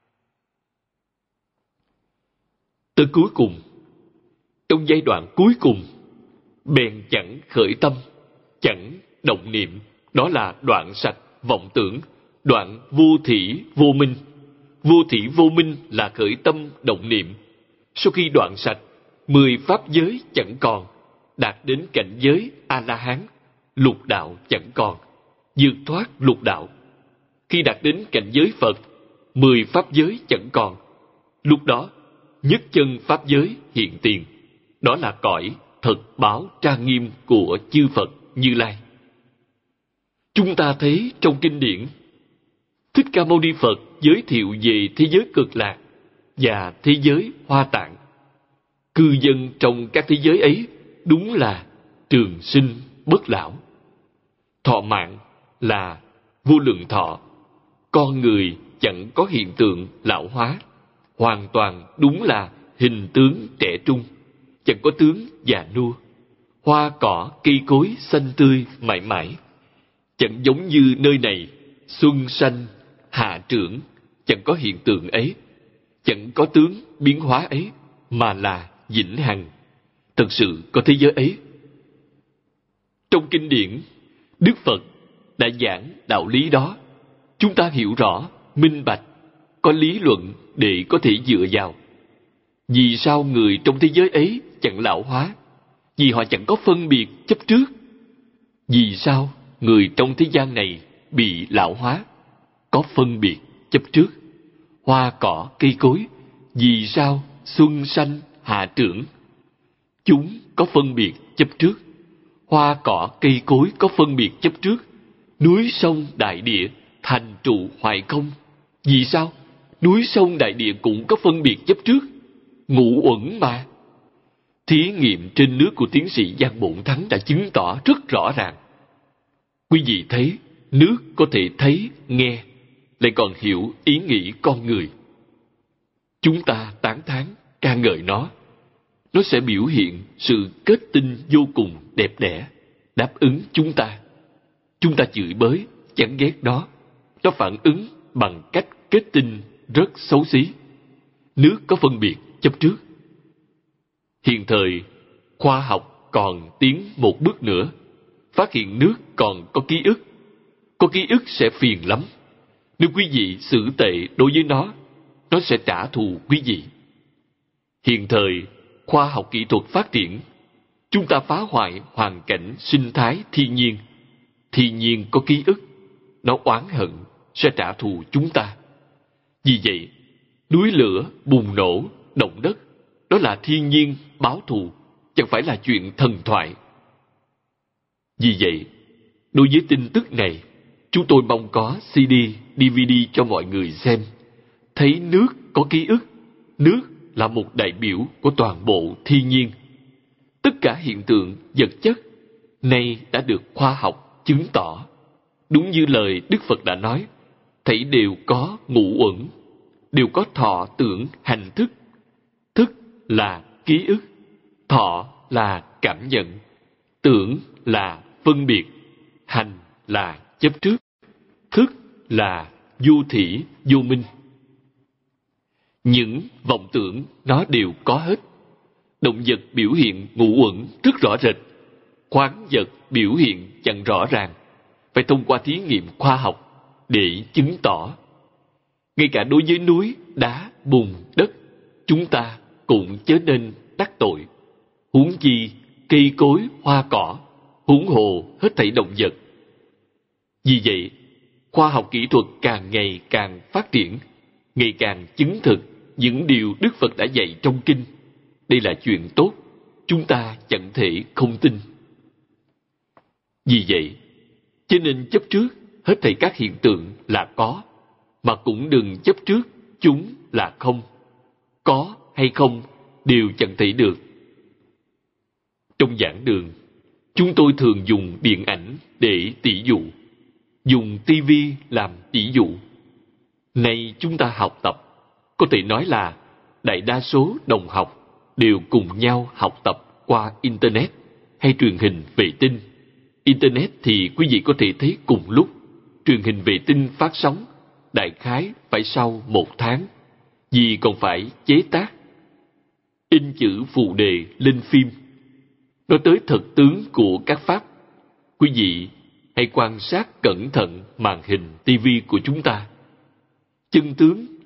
Tới cuối cùng, trong giai đoạn cuối cùng, bèn chẳng khởi tâm, chẳng động niệm, đó là đoạn sạch vọng tưởng, đoạn vô thỉ vô minh. vô thỉ vô minh là khởi tâm động niệm. Sau khi đoạn sạch, 10 pháp giới chẳng còn, đạt đến cảnh giới A-la-hán, lục đạo chẳng còn, vượt thoát lục đạo. Khi đạt đến cảnh giới Phật, 10 pháp giới chẳng còn. Lúc đó, nhất chân pháp giới hiện tiền. Đó là cõi thật báo trang nghiêm của chư Phật Như Lai. Chúng ta thấy trong kinh điển, Thích Ca Mâu Ni Phật giới thiệu về thế giới Cực Lạc và thế giới Hoa Tạng. Cư dân trong các thế giới ấy đúng là trường sinh bất lão. Thọ mạng là vô lượng thọ. Con người chẳng có hiện tượng lão hóa, hoàn toàn đúng là hình tướng trẻ trung, chẳng có tướng già nua. Hoa cỏ cây cối xanh tươi mãi mãi, chẳng giống như nơi này xuân sanh hạ trưởng, chẳng có hiện tượng ấy, chẳng có tướng biến hóa ấy, mà là vĩnh hằng. Thật sự có thế giới ấy. Trong kinh điển, Đức Phật đã giảng đạo lý đó. Chúng ta hiểu rõ, minh bạch, có lý luận để có thể dựa vào. Vì sao người trong thế giới ấy chẳng lão hóa? Vì họ chẳng có phân biệt chấp trước. Vì sao người trong thế gian này bị lão hóa? Có phân biệt chấp trước. Hoa cỏ cây cối, vì sao xuân sanh hạ trưởng? Chúng có phân biệt chấp trước. Hoa cỏ cây cối có phân biệt chấp trước. Núi sông đại địa thành trụ hoại không. Vì sao? Núi sông đại địa cũng có phân biệt chấp trước. Ngũ uẩn mà. Thí nghiệm trên nước của tiến sĩ Giang Bổn Thắng đã chứng tỏ rất rõ ràng. Quý vị thấy, nước có thể thấy, nghe, lại còn hiểu ý nghĩ con người. Chúng ta tán thán, ca ngợi nó. Nó sẽ biểu hiện sự kết tinh vô cùng đẹp đẽ, đáp ứng chúng ta. Chúng ta chửi bới, chán ghét nó. Nó phản ứng bằng cách kết tinh rất xấu xí. Nước có phân biệt chấp trước. Hiện thời, khoa học còn tiến một bước nữa, phát hiện nước còn có ký ức. Có ký ức sẽ phiền lắm. Nếu quý vị xử tệ đối với nó sẽ trả thù quý vị. Hiện thời, khoa học kỹ thuật phát triển, chúng ta phá hoại hoàn cảnh sinh thái thiên nhiên. Thiên nhiên có ký ức, nó oán hận, sẽ trả thù chúng ta. Vì vậy, núi lửa, bùng nổ, động đất, đó là thiên nhiên báo thù, chẳng phải là chuyện thần thoại. Vì vậy, đối với tin tức này, chúng tôi mong có CD, DVD cho mọi người xem. Thấy nước có ký ức, nước là một đại biểu của toàn bộ thiên nhiên. Tất cả hiện tượng vật chất nay đã được khoa học chứng tỏ. Đúng như lời Đức Phật đã nói, thảy đều có ngũ uẩn, đều có thọ tưởng hành thức. Thức là ký ức, thọ là cảm nhận, tưởng là phân biệt, hành là chấp trước, thức là vô thỉ vô minh. Những vọng tưởng nó đều có hết. Động vật biểu hiện ngũ uẩn rất rõ rệt, khoáng vật biểu hiện chẳng rõ ràng, phải thông qua thí nghiệm khoa học để chứng tỏ. Ngay cả đối với núi, đá, bùn, đất, chúng ta cũng chớ nên đắc tội. Huống chi cây cối, hoa cỏ, huống hồ hết thảy động vật. Vì vậy, khoa học kỹ thuật càng ngày càng phát triển, ngày càng chứng thực những điều Đức Phật đã dạy trong kinh. Đây là chuyện tốt, chúng ta chẳng thể không tin. Vì vậy, cho nên chấp trước hết thảy các hiện tượng là có, mà cũng đừng chấp trước chúng là không. Có hay không đều chẳng thể được. Trong giảng đường, chúng tôi thường dùng điện ảnh để tỉ dụ, dùng tivi làm tỉ dụ. Nay chúng ta học tập, có thể nói là đại đa số đồng học đều cùng nhau học tập qua Internet hay truyền hình vệ tinh. Internet thì quý vị có thể thấy cùng lúc, truyền hình vệ tinh phát sóng đại khái phải sau 1 tháng, vì còn phải chế tác, in chữ phụ đề lên phim. Nói tới thực tướng của các pháp, quý vị hãy quan sát cẩn thận màn hình TV của chúng ta. Chân tướng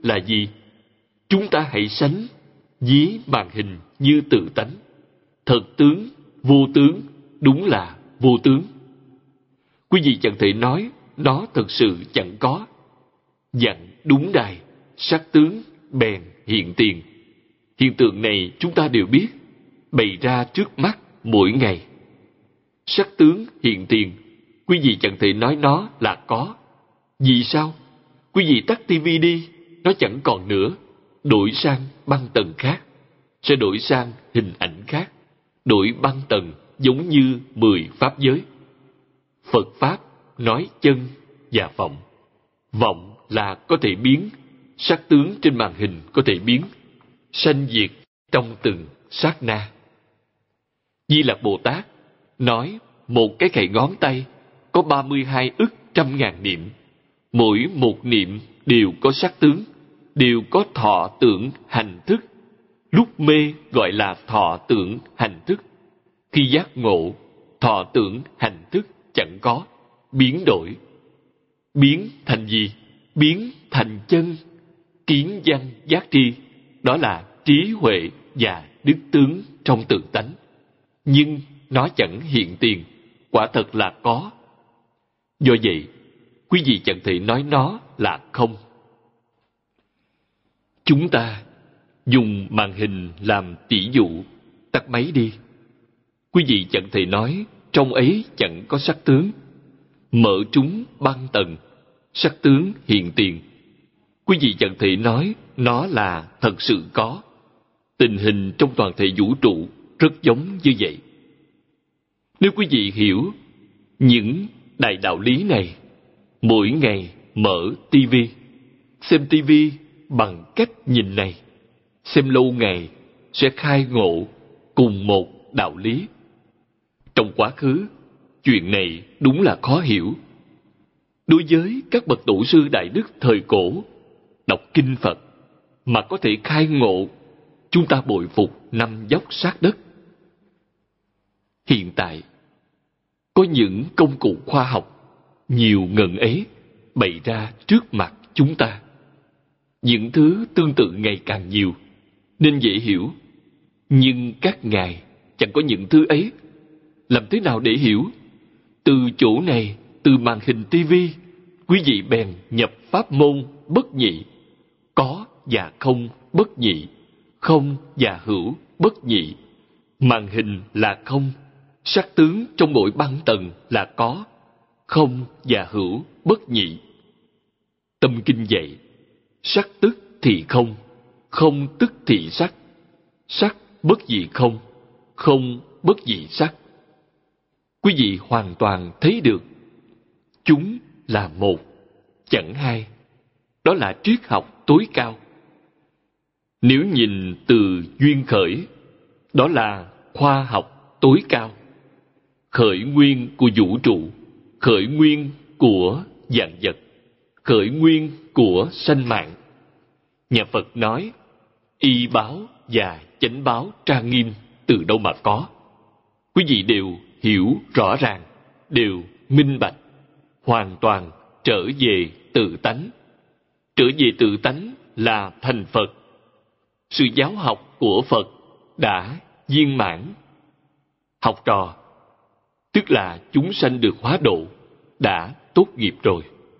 là gì? Chúng ta hãy sánh ví màn hình như tự tánh. Thật tướng, vô tướng, đúng là vô tướng. Quý vị chẳng thể nói nó thật sự chẳng có. Dặn đúng đài, sắc tướng bèn hiện tiền. Hiện tượng này chúng ta đều biết, bày ra trước mắt mỗi ngày. Sắc tướng hiện tiền, quý vị chẳng thể nói nó là có. Vì sao? Quý vị tắt tivi đi, nó chẳng còn nữa, đổi sang băng tần khác, sẽ đổi sang hình ảnh khác, đổi băng tần giống như 10 pháp giới. Phật Pháp nói chân và vọng. Vọng là có thể biến, sắc tướng trên màn hình có thể biến, sanh diệt trong từng sát na. Di Lặc Bồ Tát nói một cái khẩy ngón tay có 32 ức trăm ngàn niệm. Mỗi một niệm đều có sắc tướng, đều có thọ tưởng hành thức. Lúc mê gọi là thọ tưởng hành thức. Khi giác ngộ, thọ tưởng hành thức chẳng có, biến đổi. Biến thành gì? Biến thành chân, kiến văn giác tri. Đó là trí huệ và đức tướng trong tự tánh. Nhưng nó chẳng hiện tiền, quả thật là có. Do vậy, quý vị chẳng thể nói nó là không. Chúng ta dùng màn hình làm tỷ dụ, tắt máy đi. Quý vị chẳng thể nói trong ấy chẳng có sắc tướng. Mở chúng băng tần, sắc tướng hiện tiền. Quý vị chẳng thể nói nó là thật sự có. Tình hình trong toàn thể vũ trụ rất giống như vậy. Nếu quý vị hiểu những đại đạo lý này, mỗi ngày mở tivi, xem tivi bằng cách nhìn này, xem lâu ngày sẽ khai ngộ cùng một đạo lý. Trong quá khứ, chuyện này đúng là khó hiểu. Đối với các bậc tổ sư đại đức thời cổ, đọc kinh Phật mà có thể khai ngộ, chúng ta bội phục năm dốc sát đất. Hiện tại, có những công cụ khoa học nhiều ngần ấy bày ra trước mặt chúng ta. Những thứ tương tự ngày càng nhiều, nên dễ hiểu. Nhưng các ngài chẳng có những thứ ấy. Làm thế nào để hiểu? Từ chỗ này, từ màn hình tivi, quý vị bèn nhập pháp môn bất nhị. Có và không bất nhị, không và hữu bất nhị. Màn hình là không, sắc tướng trong mỗi băng tầng là có, không và hữu bất nhị. Tâm kinh dạy, sắc tức thì không, không tức thì sắc. Sắc bất dị không, không bất dị sắc. Quý vị hoàn toàn thấy được, chúng là một, chẳng hai. Đó là triết học tối cao. Nếu nhìn từ duyên khởi, đó là khoa học tối cao. Khởi nguyên của vũ trụ, khởi nguyên của vạn vật, khởi nguyên của sanh mạng. Nhà Phật nói, y báo và chánh báo trang nghiêm từ đâu mà có. Quý vị đều hiểu rõ ràng, đều minh bạch, hoàn toàn trở về tự tánh. Trở về tự tánh là thành Phật. Sự giáo học của Phật đã viên mãn. Học trò, tức là chúng sanh được hóa độ, đã tốt nghiệp rồi.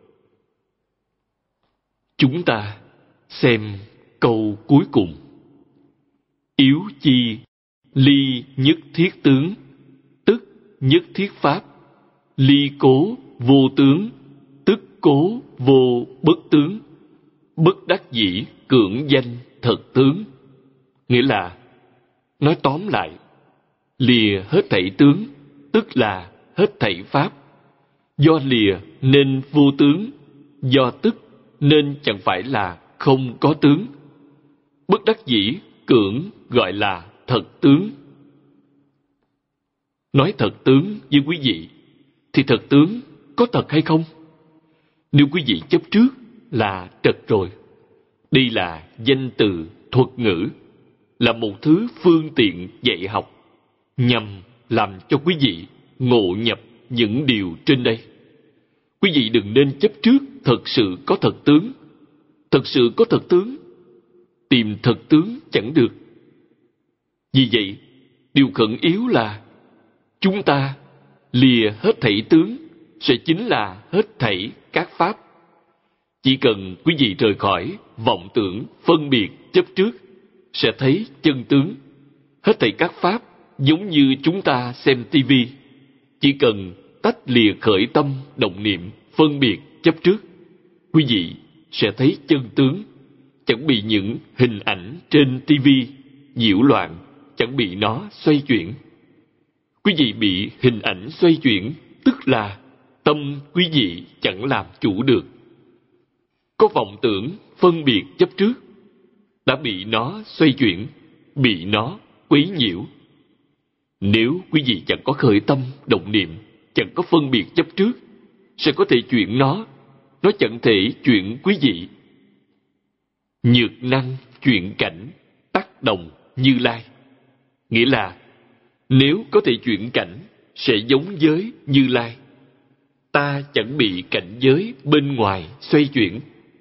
Chúng ta xem câu cuối cùng. Yếu chi ly nhất thiết tướng, tức nhất thiết pháp. Ly cố vô tướng, tức cố vô bất tướng. Bất đắc dĩ cưỡng danh thật tướng. Nghĩa là, nói tóm lại, lìa hết thảy tướng, tức là hết thảy pháp. Do lìa nên vô tướng, do tức nên chẳng phải là không có tướng. Bất đắc dĩ cưỡng gọi là thật tướng. Nói thật tướng với quý vị, thì thật tướng có thật hay không? Nếu quý vị chấp trước là trật rồi. Đây là danh từ thuật ngữ, là một thứ phương tiện dạy học, nhằm làm cho quý vị ngộ nhập những điều trên đây. Quý vị đừng nên chấp trước thật sự có thật tướng. thật sự có thật tướng. Tìm thật tướng chẳng được. Vì vậy, điều khẩn yếu là chúng ta lìa hết thảy tướng sẽ chính là hết thảy các pháp. Chỉ cần quý vị rời khỏi vọng tưởng, phân biệt, chấp trước, sẽ thấy chân tướng. Hết thảy các pháp giống như chúng ta xem tivi. Chỉ cần tách lìa khởi tâm, động niệm, phân biệt, chấp trước, quý vị sẽ thấy chân tướng. Chẳng bị những hình ảnh trên tivi nhiễu loạn, chẳng bị nó xoay chuyển. Quý vị bị hình ảnh xoay chuyển, tức là tâm quý vị chẳng làm chủ được. Có vọng tưởng, phân biệt, chấp trước, đã bị nó xoay chuyển, bị nó quấy nhiễu. Nếu quý vị chẳng có khởi tâm, động niệm, chẳng có phân biệt chấp trước, sẽ có thể chuyển nó chẳng thể chuyển quý vị. Nhược năng chuyển cảnh, tác động Như Lai. Nghĩa là, nếu có thể chuyển cảnh, sẽ giống với Như Lai. Ta chẳng bị cảnh giới bên ngoài xoay chuyển.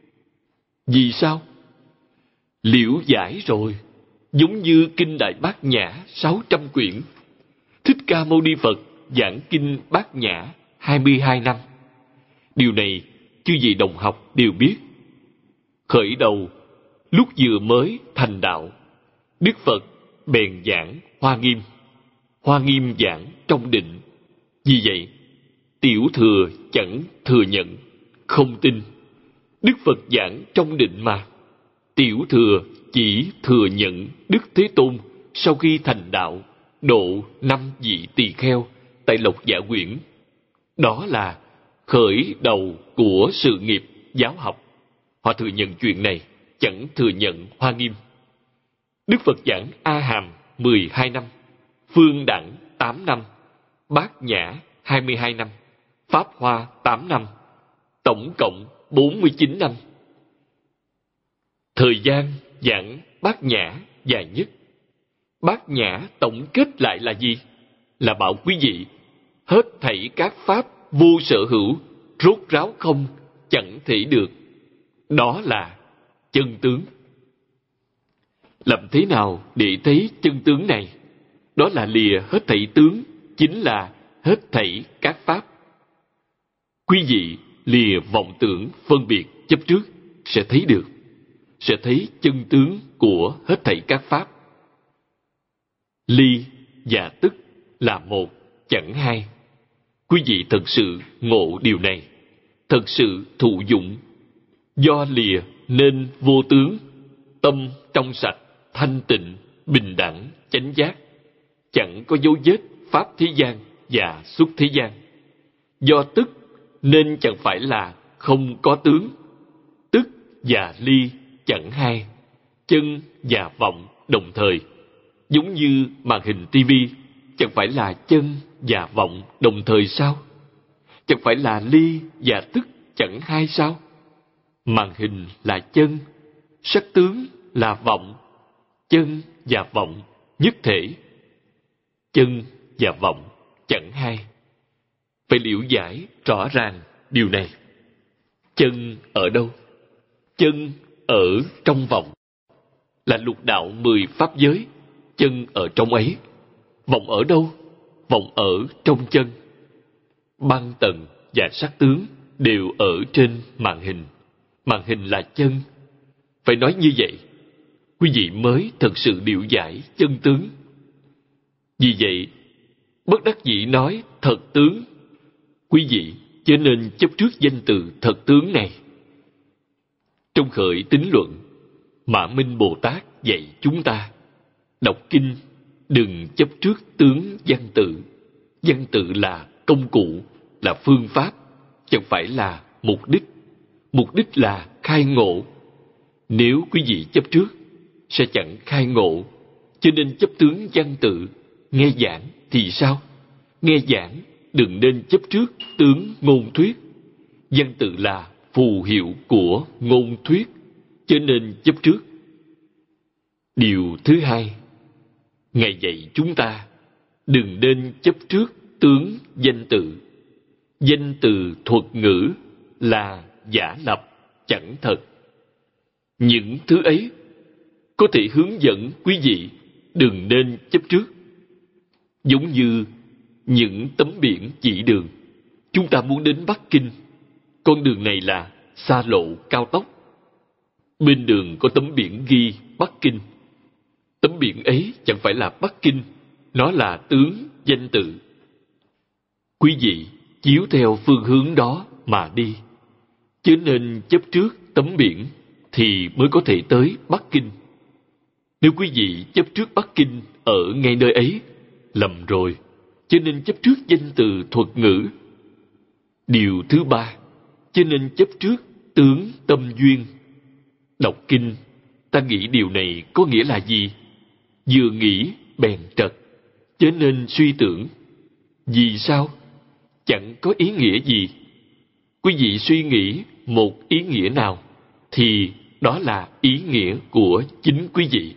Vì sao? Liễu giải rồi, giống như Kinh Đại Bát Nhã 600 quyển. Thích Ca Mâu Ni Phật giảng Kinh Bát Nhã 22 năm. Điều này, chư vị đồng học đều biết. Khởi đầu, lúc vừa mới thành đạo, Đức Phật bèn giảng Hoa Nghiêm. Hoa Nghiêm giảng trong định. Vì vậy, tiểu thừa chẳng thừa nhận, không tin. Đức Phật giảng trong định mà. Tiểu thừa chỉ thừa nhận Đức Thế Tôn sau khi thành đạo độ 5 vị tỳ kheo tại Lộc Dạ Quyển. Đó là khởi đầu của sự nghiệp giáo học. Họ thừa nhận chuyện này, chẳng thừa nhận Hoa Nghiêm. Đức Phật giảng A Hàm 12 năm, Phương Đẳng 8 năm, Bát Nhã 22 năm, Pháp Hoa 8 năm, tổng cộng 49 năm. Thời gian giảng Bát Nhã dài nhất. Bát Nhã tổng kết lại là gì? Là bảo quý vị, hết thảy các pháp vô sở hữu, rốt ráo không, chẳng thể được. Đó là chân tướng. Làm thế nào để thấy chân tướng này? Đó là lìa hết thảy tướng, chính là hết thảy các pháp. Quý vị lìa vọng tưởng, phân biệt, chấp trước, sẽ thấy được. Sẽ thấy chân tướng của hết thảy các pháp. Ly và tức là một, chẳng hai. Quý vị thật sự ngộ điều này, thật sự thụ dụng. Do lìa nên vô tướng, tâm trong sạch, thanh tịnh, bình đẳng, chánh giác. Chẳng có dấu vết pháp thế gian và xuất thế gian. Do tức nên chẳng phải là không có tướng. Tức và ly chẳng hai, chân và vọng đồng thời. Giống như màn hình tivi, chẳng phải là chân và vọng đồng thời sao? Chẳng phải là ly và tức chẳng hai sao? Màn hình là chân, sắc tướng là vọng, chân và vọng nhất thể. Chân và vọng chẳng hai. Phải liễu giải rõ ràng điều này. Chân ở đâu? Chân ở trong vọng, là lục đạo 10 pháp giới. Chân ở trong ấy. Vọng ở đâu? Vọng ở trong chân. Băng tầng và sắc tướng đều ở trên màn hình. Màn hình là chân. Phải nói như vậy, quý vị mới thật sự liễu giải chân tướng. Vì vậy, bất đắc dĩ nói thật tướng. Quý vị chớ nên chấp trước danh từ thật tướng này. Trong Khởi Tín Luận, Mã Minh Bồ Tát dạy chúng ta, đọc kinh đừng chấp trước tướng văn tự. Văn tự là công cụ, là phương pháp, chẳng phải là mục đích. Mục đích là khai ngộ. Nếu quý vị chấp trước, sẽ chẳng khai ngộ. Cho nên chấp tướng văn tự. Nghe giảng thì sao? Nghe giảng đừng nên chấp trước tướng ngôn thuyết. Văn tự là phù hiệu của ngôn thuyết, cho nên chấp trước. Điều thứ hai, Ngài dạy chúng ta đừng nên chấp trước tướng danh từ. Danh từ thuật ngữ là giả lập, chẳng thật. Những thứ ấy có thể hướng dẫn quý vị đừng nên chấp trước. Giống như những tấm biển chỉ đường. Chúng ta muốn đến Bắc Kinh. Con đường này là xa lộ cao tốc. Bên đường có tấm biển ghi Bắc Kinh. Tấm biển ấy chẳng phải là Bắc Kinh, nó là tướng danh tự. Quý vị chiếu theo phương hướng đó mà đi, chứ nên chấp trước tấm biển thì mới có thể tới Bắc Kinh. Nếu quý vị chấp trước Bắc Kinh ở ngay nơi ấy, lầm rồi, cho nên chấp trước danh từ thuật ngữ. Điều thứ ba, cho nên chấp trước tướng tâm duyên. Đọc kinh, ta nghĩ điều này có nghĩa là gì? Vừa nghĩ bèn trật, cho nên suy tưởng. Vì sao? Chẳng có ý nghĩa gì. Quý vị suy nghĩ một ý nghĩa nào, thì đó là ý nghĩa của chính quý vị.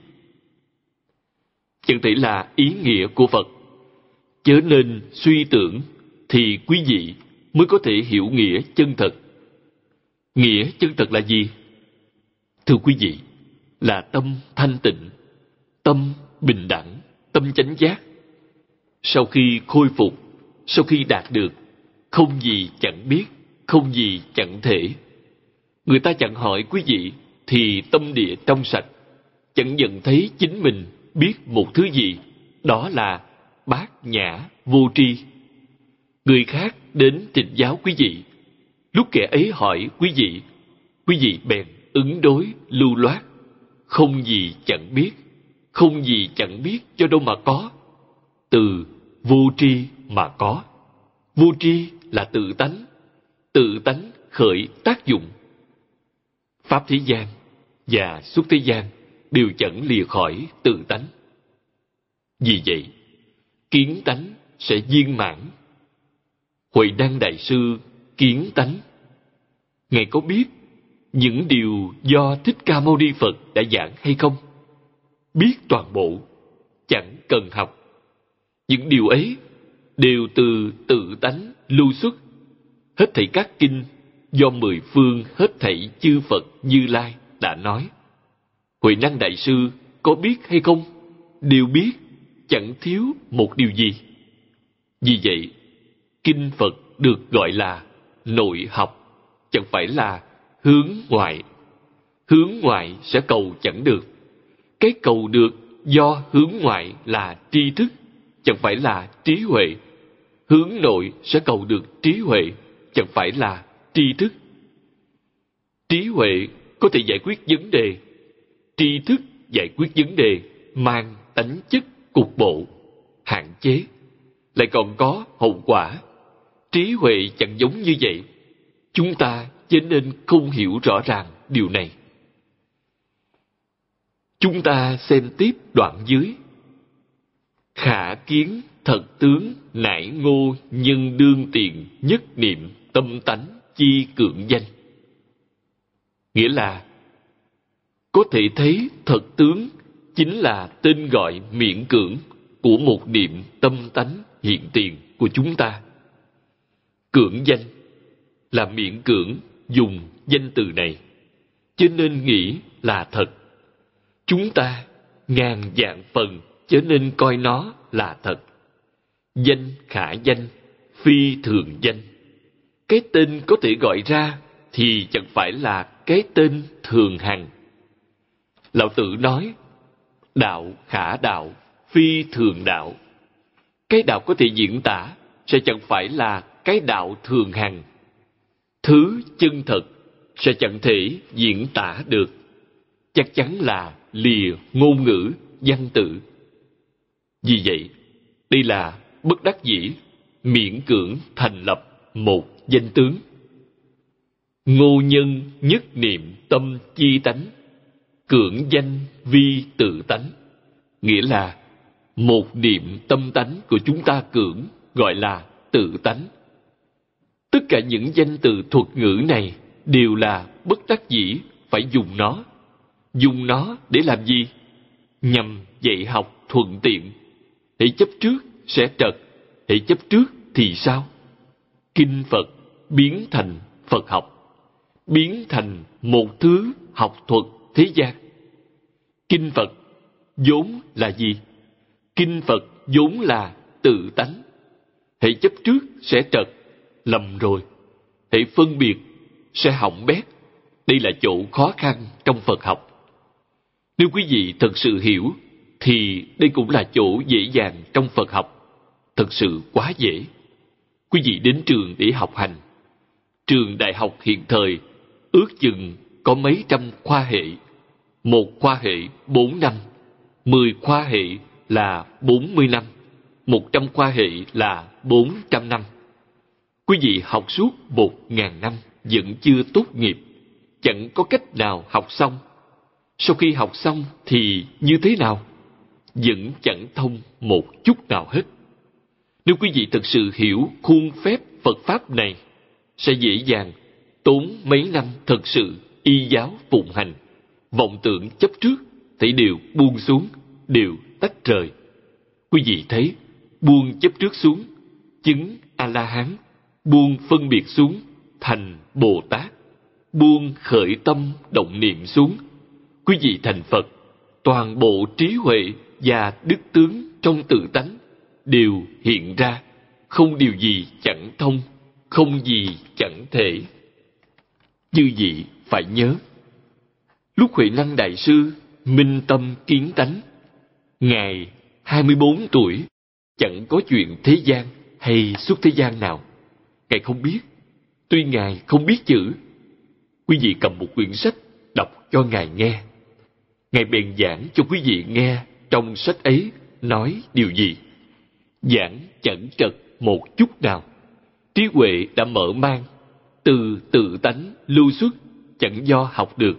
Chẳng thể là ý nghĩa của Phật. Chớ nên suy tưởng, thì quý vị mới có thể hiểu nghĩa chân thật. Nghĩa chân thật là gì? Thưa quý vị, là tâm thanh tịnh, tâm bình đẳng, tâm chánh giác. Sau khi khôi phục, sau khi đạt được, không gì chẳng biết, không gì chẳng thể. Người ta chẳng hỏi quý vị, thì tâm địa trong sạch, chẳng nhận thấy chính mình biết một thứ gì, đó là bát nhã vô tri. Người khác đến thỉnh giáo quý vị, lúc kẻ ấy hỏi quý vị bèn ứng đối lưu loát, không gì chẳng biết, không gì chẳng biết cho đâu mà có. Từ vô tri mà có. Vô tri là tự tánh khởi tác dụng. Pháp thế gian và xuất thế gian đều chẳng lìa khỏi tự tánh. Vì vậy, kiến tánh sẽ viên mãn. Huệ Năng Đại Sư kiến tánh. Ngài có biết những điều do Thích Ca Mâu Ni Phật đã giảng hay không? Biết toàn bộ, chẳng cần học. Những điều ấy đều từ tự tánh lưu xuất. Hết thảy các kinh do mười phương hết thảy chư Phật Như Lai đã nói. Huệ Năng Đại Sư có biết hay không? Đều biết, chẳng thiếu một điều gì. Vì vậy, kinh Phật được gọi là nội học, chẳng phải là hướng ngoại. Hướng ngoại sẽ cầu chẳng được. Cái cầu được do hướng ngoại là tri thức, chẳng phải là trí huệ. Hướng nội sẽ cầu được trí huệ, chẳng phải là tri thức. Trí huệ có thể giải quyết vấn đề. Tri thức giải quyết vấn đề mang tánh chất cục bộ, hạn chế, lại còn có hậu quả. Trí huệ chẳng giống như vậy. Chúng ta cho nên không hiểu rõ ràng điều này. Chúng ta xem tiếp đoạn dưới. Khả kiến thật tướng nải ngô nhân đương tiền nhất niệm tâm tánh chi cưỡng danh. Nghĩa là có thể thấy thật tướng chính là tên gọi miễn cưỡng của một niệm tâm tánh hiện tiền của chúng ta. Cưỡng danh là miễn cưỡng dùng danh từ này, cho nên nghĩ là thật. Chúng ta ngàn vạn phần cho nên coi nó là thật. Danh khả danh, phi thường danh. Cái tên có thể gọi ra thì chẳng phải là cái tên thường hằng. Lão Tử nói, đạo khả đạo, phi thường đạo. Cái đạo có thể diễn tả sẽ chẳng phải là cái đạo thường hằng. Thứ chân thật sẽ chẳng thể diễn tả được. Chắc chắn là lìa ngôn ngữ, văn tự. Vì vậy, đây là bất đắc dĩ, miễn cưỡng thành lập một danh tướng. Ngô nhân nhất niệm tâm chi tánh, cưỡng danh vi tự tánh. Nghĩa là một niệm tâm tánh của chúng ta cưỡng gọi là tự tánh. Tất cả những danh từ thuật ngữ này đều là bất đắc dĩ phải dùng nó. Dùng nó để làm gì? Nhằm dạy học thuận tiện. Hãy chấp trước sẽ trật, hãy chấp trước thì sao? Kinh Phật biến thành Phật học, biến thành một thứ học thuật thế gian. Kinh Phật vốn là gì? Kinh Phật vốn là tự tánh. Hễ chấp trước sẽ trật, lầm rồi. Hễ phân biệt sẽ hỏng bét. Đây là chỗ khó khăn trong Phật học. Nếu quý vị thật sự hiểu, thì đây cũng là chỗ dễ dàng trong Phật học. Thật sự quá dễ. Quý vị đến trường để học hành. Trường đại học hiện thời ước chừng có mấy trăm khoa hệ. Một khoa hệ 4 năm, 10 khoa hệ là 40 năm, 100 khoa hệ là 400 năm. Quý vị học suốt 1000 năm vẫn chưa tốt nghiệp, chẳng có cách nào học xong. Sau khi học xong thì như thế nào? Vẫn chẳng thông một chút nào hết. Nếu quý vị thật sự hiểu khuôn phép Phật Pháp này, sẽ dễ dàng tốn mấy năm thật sự y giáo phụng hành. Vọng tưởng chấp trước thì đều buông xuống, đều tách rời. Quý vị thấy, buông chấp trước xuống, chứng A-la-hán, buông phân biệt xuống, thành Bồ Tát, buông khởi tâm động niệm xuống, quý vị thành Phật. Toàn bộ trí huệ và đức tướng trong tự tánh đều hiện ra, không điều gì chẳng thông, không gì chẳng thể. Chư vị phải nhớ, lúc Huệ Năng Đại Sư minh tâm kiến tánh, Ngài 24 tuổi, chẳng có chuyện thế gian hay xuất thế gian nào. Ngài không biết. Tuy Ngài không biết chữ, quý vị cầm một quyển sách đọc cho Ngài nghe. Ngài bèn giảng cho quý vị nghe trong sách ấy nói điều gì. Giảng chẳng trật một chút nào. Trí huệ đã mở mang, từ tự tánh lưu xuất, chẳng do học được.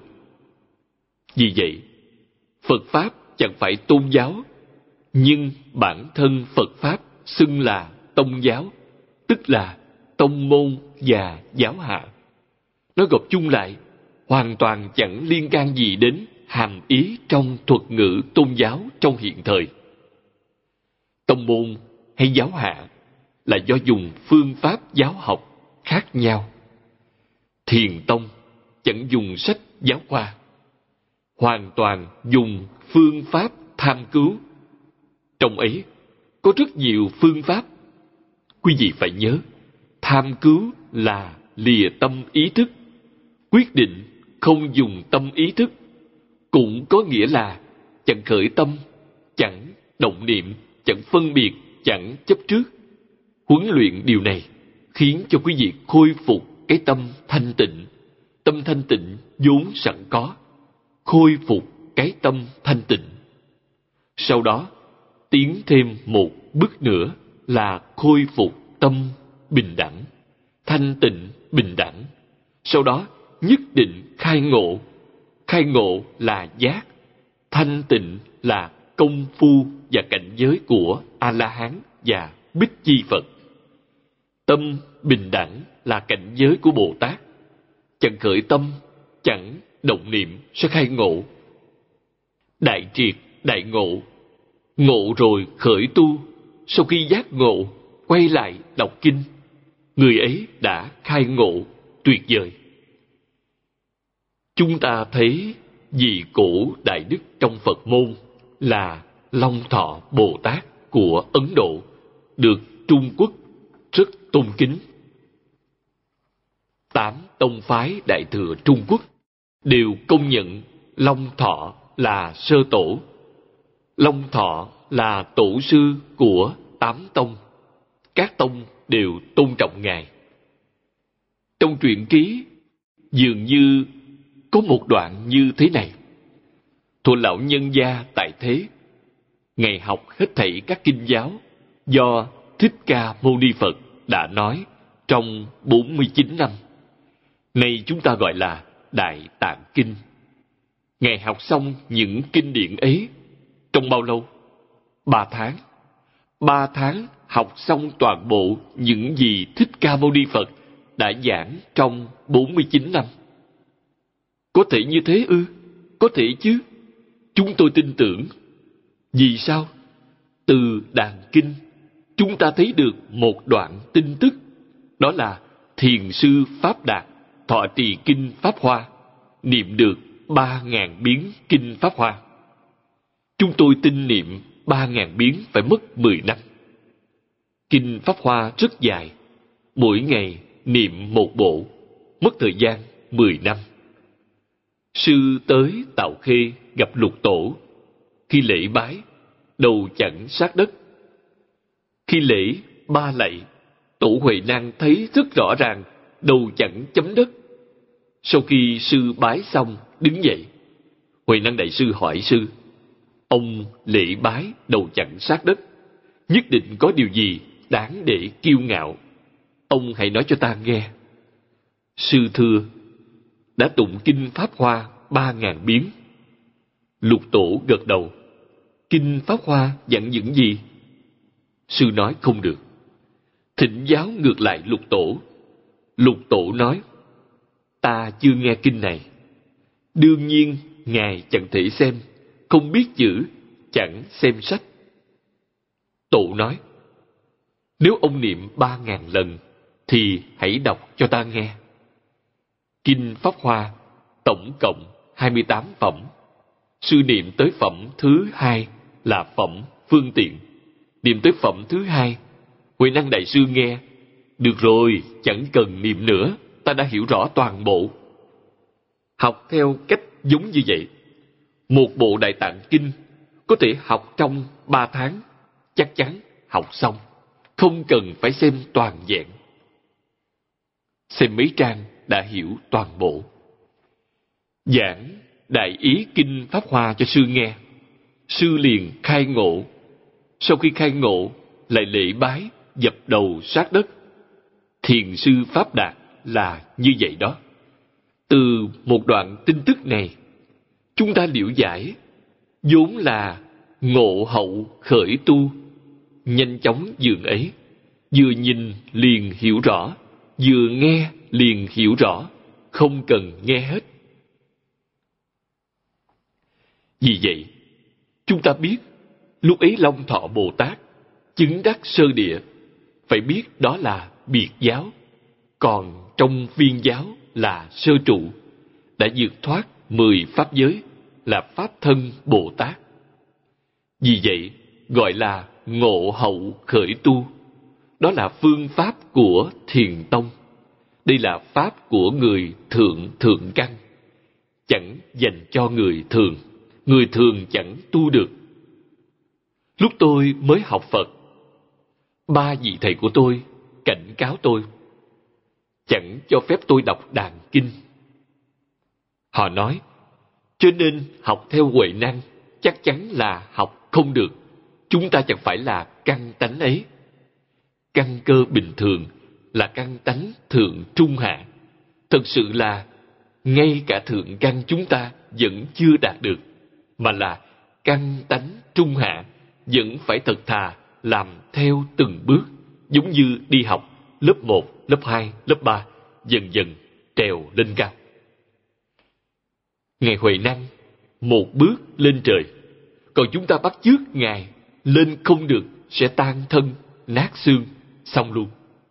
Vì vậy, Phật Pháp chẳng phải tôn giáo, nhưng bản thân Phật Pháp xưng là tông giáo, tức là tông môn và giáo hạ. Nó gộp chung lại, hoàn toàn chẳng liên can gì đến hàm ý trong thuật ngữ tôn giáo trong hiện thời. Tông môn hay giáo hạ là do dùng phương pháp giáo học khác nhau. Thiền tông chẳng dùng sách giáo khoa, hoàn toàn dùng phương pháp tham cứu. Trong ấy có rất nhiều phương pháp. Quý vị phải nhớ, tham cứu là lìa tâm ý thức, quyết định không dùng tâm ý thức, cũng có nghĩa là chẳng khởi tâm, chẳng động niệm, chẳng phân biệt, chẳng chấp trước. Huấn luyện điều này khiến cho quý vị khôi phục cái tâm thanh tịnh. Tâm thanh tịnh vốn sẵn có, khôi phục cái tâm thanh tịnh. Sau đó tiến thêm một bước nữa là khôi phục tâm bình đẳng, thanh tịnh bình đẳng. Sau đó nhất định khai ngộ. Khai ngộ là giác, thanh tịnh là công phu và cảnh giới của A-la-hán và Bích Chi Phật. Tâm bình đẳng là cảnh giới của Bồ Tát. Chẳng khởi tâm, chẳng động niệm sẽ khai ngộ. Đại triệt, đại ngộ. Ngộ rồi khởi tu, sau khi giác ngộ, quay lại đọc kinh. Người ấy đã khai ngộ tuyệt vời. Chúng ta thấy vị cổ đại đức trong Phật môn là Long Thọ Bồ Tát của Ấn Độ, được Trung Quốc rất tôn kính. 8 tông phái Đại Thừa Trung Quốc đều công nhận Long Thọ là sơ tổ. Long Thọ là tổ sư của 8 tông. Các tông đều tôn trọng Ngài. Trong truyện ký dường như có một đoạn như thế này: Thuở lão nhân gia tại thế, Ngài học hết thảy các kinh giáo do Thích Ca Mâu Ni Phật đã nói trong 49 năm. Nay chúng ta gọi là Đại Tạng Kinh. Ngài học xong những kinh điển ấy trong bao lâu? 3 tháng. 3 tháng học xong toàn bộ những gì Thích Ca Mâu Ni Phật đã giảng trong 49 năm. Có thể như thế ư? Có thể chứ. Chúng tôi tin tưởng. Vì sao? Từ đàn kinh, chúng ta thấy được một đoạn tin tức. Đó là Thiền sư Pháp Đạt thọ trì kinh Pháp Hoa, niệm được 3.000 biến Kinh Pháp Hoa. Chúng tôi tin niệm 3.000 biến phải mất 10 năm. Kinh Pháp Hoa rất dài, mỗi ngày niệm một bộ, mất thời gian 10 năm. Sư tới Tạo Khê gặp Lục Tổ. Khi lễ bái, đầu chặn sát đất. Khi lễ 3 lạy, Tổ Huệ Năng thấy rất rõ ràng đầu chặn chấm đất. Sau khi sư bái xong, đứng dậy. Huệ Năng Đại Sư hỏi sư, ông lễ bái đầu chặn sát đất, nhất định có điều gì đáng để kiêu ngạo. Ông hãy nói cho ta nghe. Sư thưa, đã tụng Kinh Pháp Hoa 3.000 biến. Lục Tổ gật đầu. Kinh Pháp Hoa dặn những gì? Sư nói không được. Thỉnh giáo ngược lại Lục Tổ. Lục Tổ nói, ta chưa nghe kinh này. Đương nhiên, Ngài chẳng thể xem, không biết chữ, chẳng xem sách. Tổ nói, nếu ông niệm 3.000 lần, thì hãy đọc cho ta nghe. Kinh Pháp Hoa, tổng cộng 28 phẩm. Sư niệm tới phẩm thứ 2 là phẩm phương tiện. Niệm tới phẩm thứ 2, Huệ Năng Đại Sư nghe, được rồi, chẳng cần niệm nữa, ta đã hiểu rõ toàn bộ. Học theo cách giống như vậy, một bộ Đại Tạng Kinh có thể học trong 3 tháng, chắc chắn học xong, không cần phải xem toàn vẹn. Xem mấy trang đã hiểu toàn bộ. Giảng đại ý Kinh Pháp Hoa cho sư nghe, sư liền khai ngộ. Sau khi khai ngộ, lại lễ bái, dập đầu sát đất. Thiền sư Pháp Đạt là như vậy đó. Từ một đoạn tin tức này, chúng ta liễu giải, vốn là ngộ hậu khởi tu, nhanh chóng dường ấy, vừa nhìn liền hiểu rõ, vừa nghe liền hiểu rõ, không cần nghe hết. Vì vậy, chúng ta biết, lúc ấy Long Thọ Bồ Tát chứng đắc sơ địa, phải biết đó là biệt giáo, còn trong viên giáo là sơ trụ, đã vượt thoát 10 pháp giới, là Pháp Thân Bồ Tát. Vì vậy, gọi là ngộ hậu khởi tu. Đó là phương pháp của Thiền Tông. Đây là pháp của người thượng căn, chẳng dành cho người thường chẳng tu được. Lúc tôi mới học Phật, 3 vị thầy của tôi cảnh cáo tôi, chẳng cho phép tôi đọc đàn kinh. Họ nói, cho nên học theo Huệ Năng chắc chắn là học không được. Chúng ta chẳng phải là căn tánh ấy. Căn cơ bình thường là căn tánh thượng trung hạ. Thật sự là ngay cả thượng căn chúng ta vẫn chưa đạt được, mà là căn tánh trung hạ vẫn phải thật thà làm theo từng bước, giống như đi học lớp 1, lớp 2, lớp 3, dần dần trèo lên cao. Ngài Huệ Năng một bước lên trời, còn chúng ta bắt chước Ngài lên không được sẽ tan thân, nát xương, xong luôn.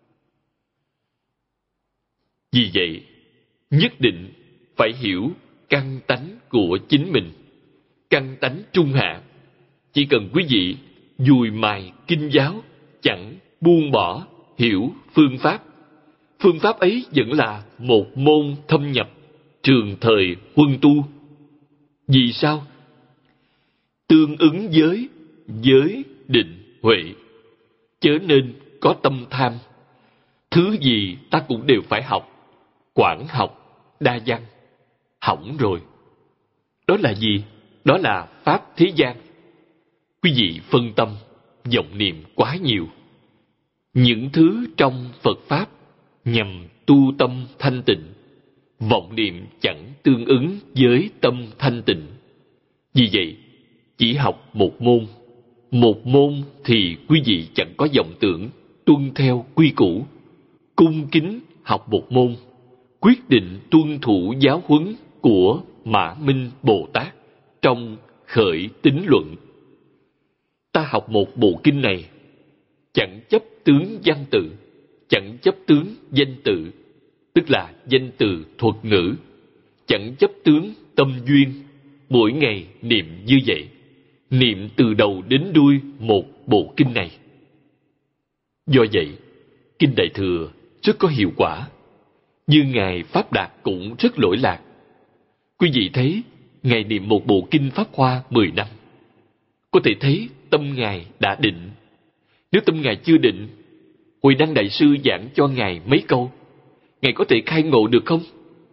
Vì vậy, nhất định phải hiểu căn tánh của chính mình, căn tánh trung hạ. Chỉ cần quý vị dùi mài kinh giáo, chẳng buông bỏ hiểu phương pháp. Phương pháp ấy vẫn là một môn thâm nhập, trường thời huân tu. Vì sao? Tương ứng với giới định huệ, chớ nên có tâm tham. Thứ gì ta cũng đều phải học, quảng học, đa văn. Hỏng rồi. Đó là gì? Đó là pháp thế gian. Quý vị phân tâm, vọng niệm quá nhiều. Những thứ trong Phật Pháp nhằm tu tâm thanh tịnh, vọng niệm chẳng tương ứng với tâm thanh tịnh. Vì vậy, chỉ học một môn thì quý vị chẳng có vọng tưởng, tuân theo quy củ, cung kính học một môn, quyết định tuân thủ giáo huấn của Mã Minh Bồ Tát trong Khởi Tín Luận. Ta học một bộ kinh này, chẳng chấp tướng văn tự, chẳng chấp tướng danh tự, tức là danh từ thuật ngữ, chẳng chấp tướng tâm duyên, mỗi ngày niệm như vậy, niệm từ đầu đến đuôi một bộ kinh này. Do vậy, kinh Đại Thừa rất có hiệu quả, như Ngài Pháp Đạt cũng rất lỗi lạc. Quý vị thấy, Ngài niệm một bộ kinh Pháp Hoa 10 năm, có thể thấy tâm Ngài đã định. Nếu tâm Ngài chưa định, Huệ Năng Đại Sư giảng cho Ngài mấy câu, Ngài có thể khai ngộ được không?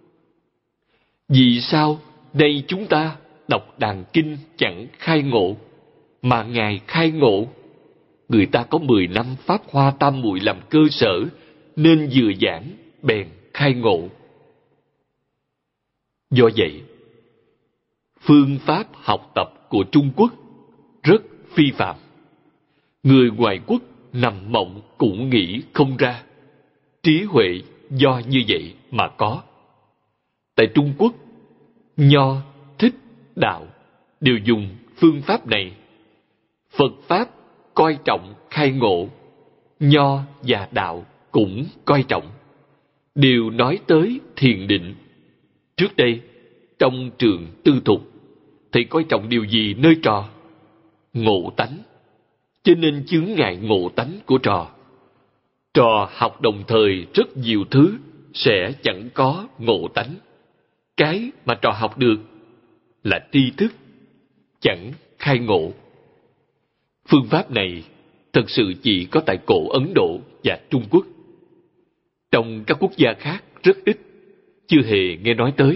Vì sao nay chúng ta đọc đàn kinh chẳng khai ngộ, mà Ngài khai ngộ? Người ta có 10 năm Pháp Hoa Tam Muội làm cơ sở, nên vừa giảng bèn khai ngộ. Do vậy, phương pháp học tập của Trung Quốc rất phi phạm. Người ngoại quốc nằm mộng cũng nghĩ không ra. Trí huệ do như vậy mà có. Tại Trung Quốc, Nho, Thích, Đạo đều dùng phương pháp này. Phật Pháp coi trọng khai ngộ, Nho và Đạo cũng coi trọng, đều nói tới thiền định. Trước đây, trong trường tư thục, thầy coi trọng điều gì nơi trò? Ngộ tánh. Cho nên chướng ngại ngộ tánh của trò. Trò học đồng thời rất nhiều thứ, sẽ chẳng có ngộ tánh. Cái mà trò học được là tri thức, chẳng khai ngộ. Phương pháp này thật sự chỉ có tại cổ Ấn Độ và Trung Quốc. Trong các quốc gia khác rất ít, chưa hề nghe nói tới.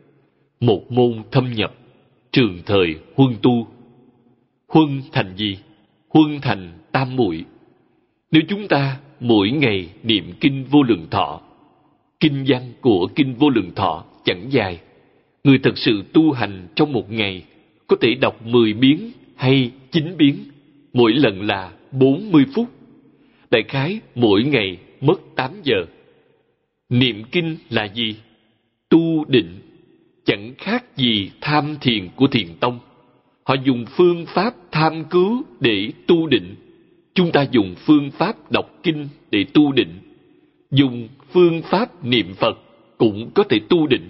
Một môn thâm nhập, trường thời huân tu. Huân thành gì? Huân thành tam muội. Nếu chúng ta mỗi ngày niệm kinh Vô Lượng Thọ, kinh văn của kinh Vô Lượng Thọ chẳng dài, người thật sự tu hành trong một ngày có thể đọc 10 biến hay 9 biến, mỗi lần là 40 phút. Đại khái mỗi ngày mất 8 giờ. Niệm kinh là gì? Tu định, chẳng khác gì tham thiền của Thiền Tông. Họ dùng phương pháp tham cứu để tu định. Chúng ta dùng phương pháp đọc kinh để tu định. Dùng phương pháp niệm Phật cũng có thể tu định.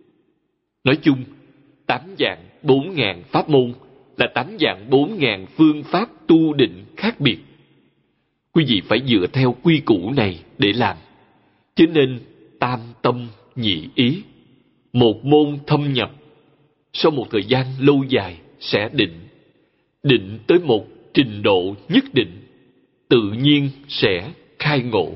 Nói chung, 8 dạng 4.000 pháp môn là 8 dạng 4.000 phương pháp tu định khác biệt. Quý vị phải dựa theo quy củ này để làm. Cho nên tam tâm nhị ý, một môn thâm nhập, sau một thời gian lâu dài sẽ định. Định tới một trình độ nhất định, tự nhiên sẽ khai ngộ.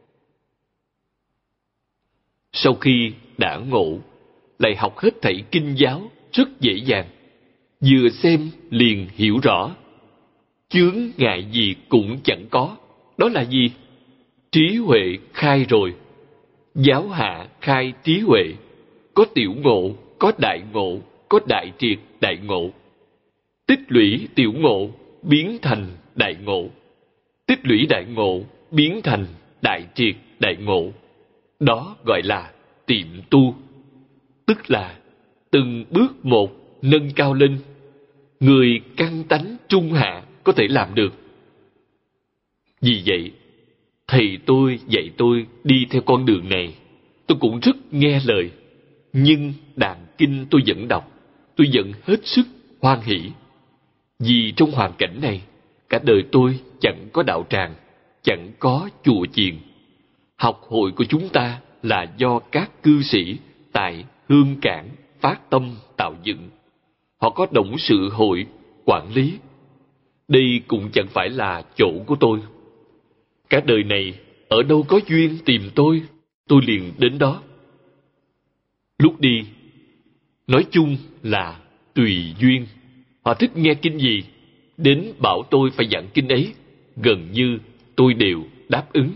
Sau khi đã ngộ, lại học hết thảy kinh giáo rất dễ dàng. Vừa xem liền hiểu rõ. Chướng ngại gì cũng chẳng có. Đó là gì? Trí huệ khai rồi. Giáo hạ khai trí huệ. Có tiểu ngộ, có đại ngộ, có đại triệt đại ngộ. Tích lũy tiểu ngộ biến thành đại ngộ. Tích lũy đại ngộ biến thành đại triệt đại ngộ. Đó gọi là tiệm tu. Tức là từng bước một nâng cao lên. Người căn tánh trung hạ có thể làm được. Vì vậy, thầy tôi dạy tôi đi theo con đường này. Tôi cũng rất nghe lời. Nhưng đàn kinh tôi vẫn đọc. Tôi vẫn hết sức hoan hỷ. Vì trong hoàn cảnh này, cả đời tôi chẳng có đạo tràng, chẳng có chùa chiền. Học hội của chúng ta là do các cư sĩ tại Hương Cảng phát tâm tạo dựng. Họ có董sự hội quản lý. Đây cũng chẳng phải là chỗ của tôi. Cả đời này, ở đâu có duyên tìm tôi liền đến đó. Lúc đi, nói chung là tùy duyên. Họ thích nghe kinh gì, đến bảo tôi phải giảng kinh ấy, gần như tôi đều đáp ứng.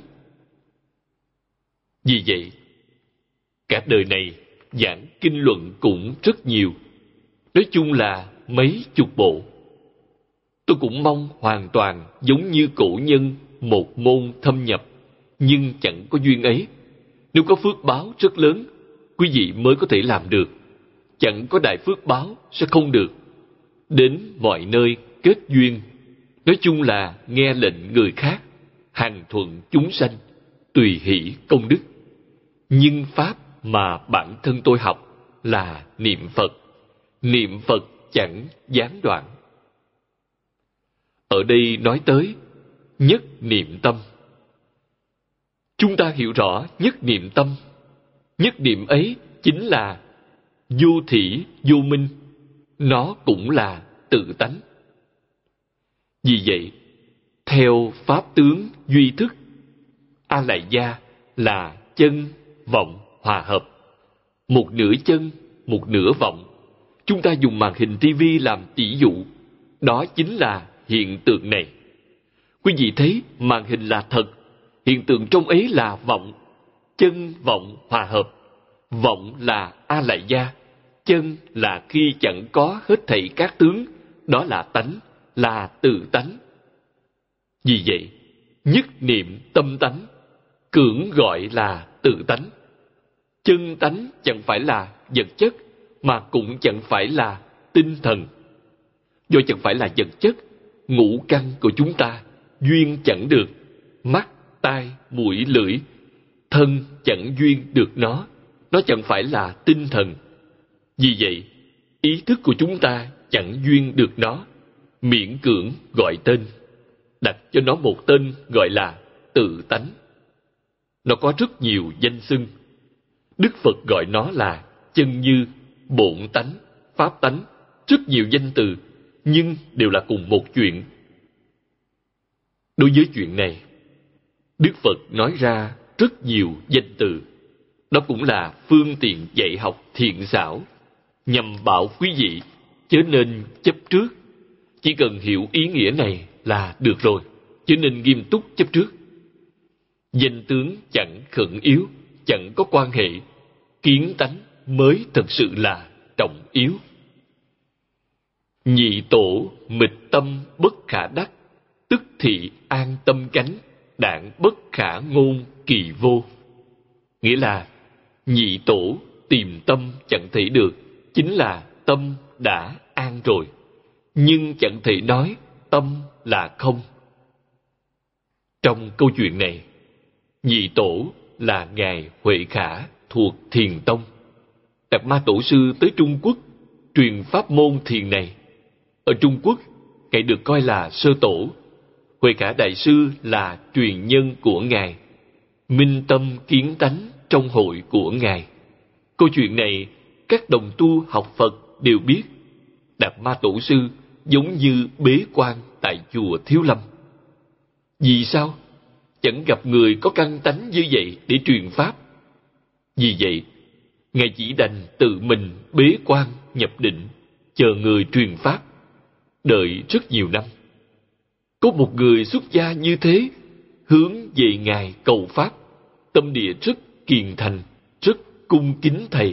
Vì vậy, cả đời này giảng kinh luận cũng rất nhiều. Nói chung là mấy chục bộ. Tôi cũng mong hoàn toàn giống như cổ nhân một môn thâm nhập, nhưng chẳng có duyên ấy. Nếu có phước báo rất lớn, quý vị mới có thể làm được. Chẳng có đại phước báo sẽ không được. Đến mọi nơi kết duyên. Nói chung là nghe lệnh người khác, hằng thuận chúng sanh, tùy hỷ công đức. Nhưng pháp mà bản thân tôi học là niệm Phật niệm Phật chẳng gián đoạn. Ở đây nói tới nhất niệm tâm. Chúng ta hiểu rõ nhất niệm tâm. Nhất niệm ấy chính là vô thỉ vô minh. Nó cũng là tự tánh. Vì vậy, theo pháp tướng duy thức, A Lại Gia là chân, vọng, hòa hợp. Một nửa chân, một nửa vọng. Chúng ta dùng màn hình tivi làm tỷ dụ. Đó chính là hiện tượng này. Quý vị thấy màn hình là thật, hiện tượng trong ấy là vọng. Chân vọng hòa hợp. Vọng là A Lại Gia. Chân là khi chẳng có hết thảy các tướng. Đó là tánh, là tự tánh. Vì vậy, nhất niệm tâm tánh, cưỡng gọi là tự tánh. Chân tánh chẳng phải là vật chất, mà cũng chẳng phải là tinh thần. Do chẳng phải là vật chất, ngũ căn của chúng ta duyên chẳng được. Mắt, tai, mũi, lưỡi, thân chẳng duyên được nó chẳng phải là tinh thần. Vì vậy, ý thức của chúng ta chẳng duyên được nó, miễn cưỡng gọi tên, đặt cho nó một tên gọi là tự tánh. Nó có rất nhiều danh xưng. Đức Phật gọi nó là chân như, bổn tánh, pháp tánh, rất nhiều danh từ, nhưng đều là cùng một chuyện. Đối với chuyện này, Đức Phật nói ra rất nhiều danh từ. Đó cũng là phương tiện dạy học thiện xảo, nhằm bảo quý vị chớ nên chấp trước. Chỉ cần hiểu ý nghĩa này là được rồi, chớ nên nghiêm túc chấp trước. Danh tướng chẳng khẩn yếu, chẳng có quan hệ. Kiến tánh mới thật sự là trọng yếu. Nhị tổ mịch tâm bất khả đắc, tức thị an tâm cánh, đạn bất khả ngôn kỳ vô. Nghĩa là nhị tổ tìm tâm chẳng thể được, chính là tâm đã an rồi, nhưng chẳng thể nói tâm là không. Trong câu chuyện này, nhị tổ là Ngài Huệ Khả thuộc Thiền Tông. Đạt Ma Tổ sư tới Trung Quốc truyền pháp môn thiền này. Ở Trung Quốc, Ngài được coi là sơ tổ. Huệ Khả Đại sư là truyền nhân của Ngài, minh tâm kiến tánh trong hội của Ngài. Câu chuyện này, các đồng tu học Phật đều biết. Đạt Ma Tổ sư giống như bế quan tại chùa Thiếu Lâm. Vì sao? Chẳng gặp người có căn tánh như vậy để truyền pháp. Vì vậy, Ngài chỉ đành tự mình bế quan nhập định, chờ người truyền pháp, đợi rất nhiều năm. Có một người xuất gia như thế, hướng về Ngài cầu pháp, tâm địa rất kiền thành, rất cung kính Thầy.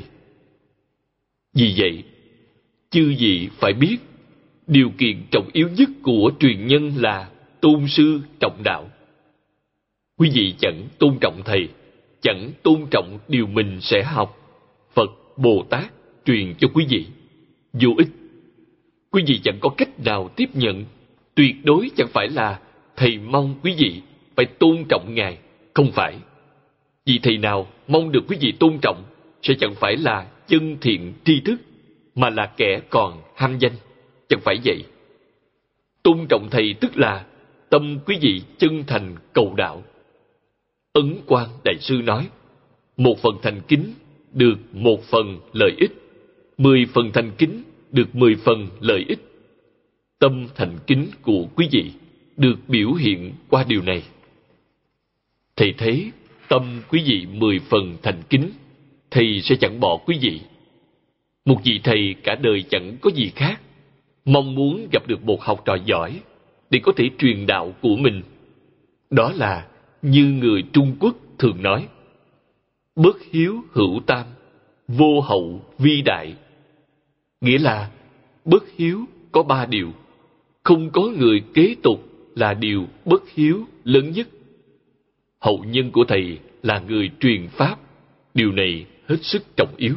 Vì vậy, chư vị phải biết, điều kiện trọng yếu nhất của truyền nhân là tôn sư trọng đạo. Quý vị chẳng tôn trọng Thầy, chẳng tôn trọng điều mình sẽ học, Phật, Bồ Tát truyền cho quý vị, vô ích. Quý vị chẳng có cách nào tiếp nhận. Tuyệt đối chẳng phải là Thầy mong quý vị phải tôn trọng Ngài, không phải. Vì Thầy nào mong được quý vị tôn trọng sẽ chẳng phải là chân thiện tri thức, mà là kẻ còn ham danh, chẳng phải vậy. Tôn trọng Thầy tức là tâm quý vị chân thành cầu đạo. Ấn Quang Đại sư nói, 1 phần thành kính được 1 phần lợi ích, 10 phần thành kính được 10 phần lợi ích. Tâm thành kính của quý vị được biểu hiện qua điều này. Thầy thấy tâm quý vị 10 phần thành kính, Thầy sẽ chẳng bỏ quý vị. Một vị Thầy cả đời chẳng có gì khác, mong muốn gặp được một học trò giỏi để có thể truyền đạo của mình. Đó là như người Trung Quốc thường nói, bất hiếu hữu tam, vô hậu vi đại. Nghĩa là bất hiếu có 3 điều, không có người kế tục là điều bất hiếu lớn nhất. Hậu nhân của Thầy là người truyền pháp, điều này hết sức trọng yếu.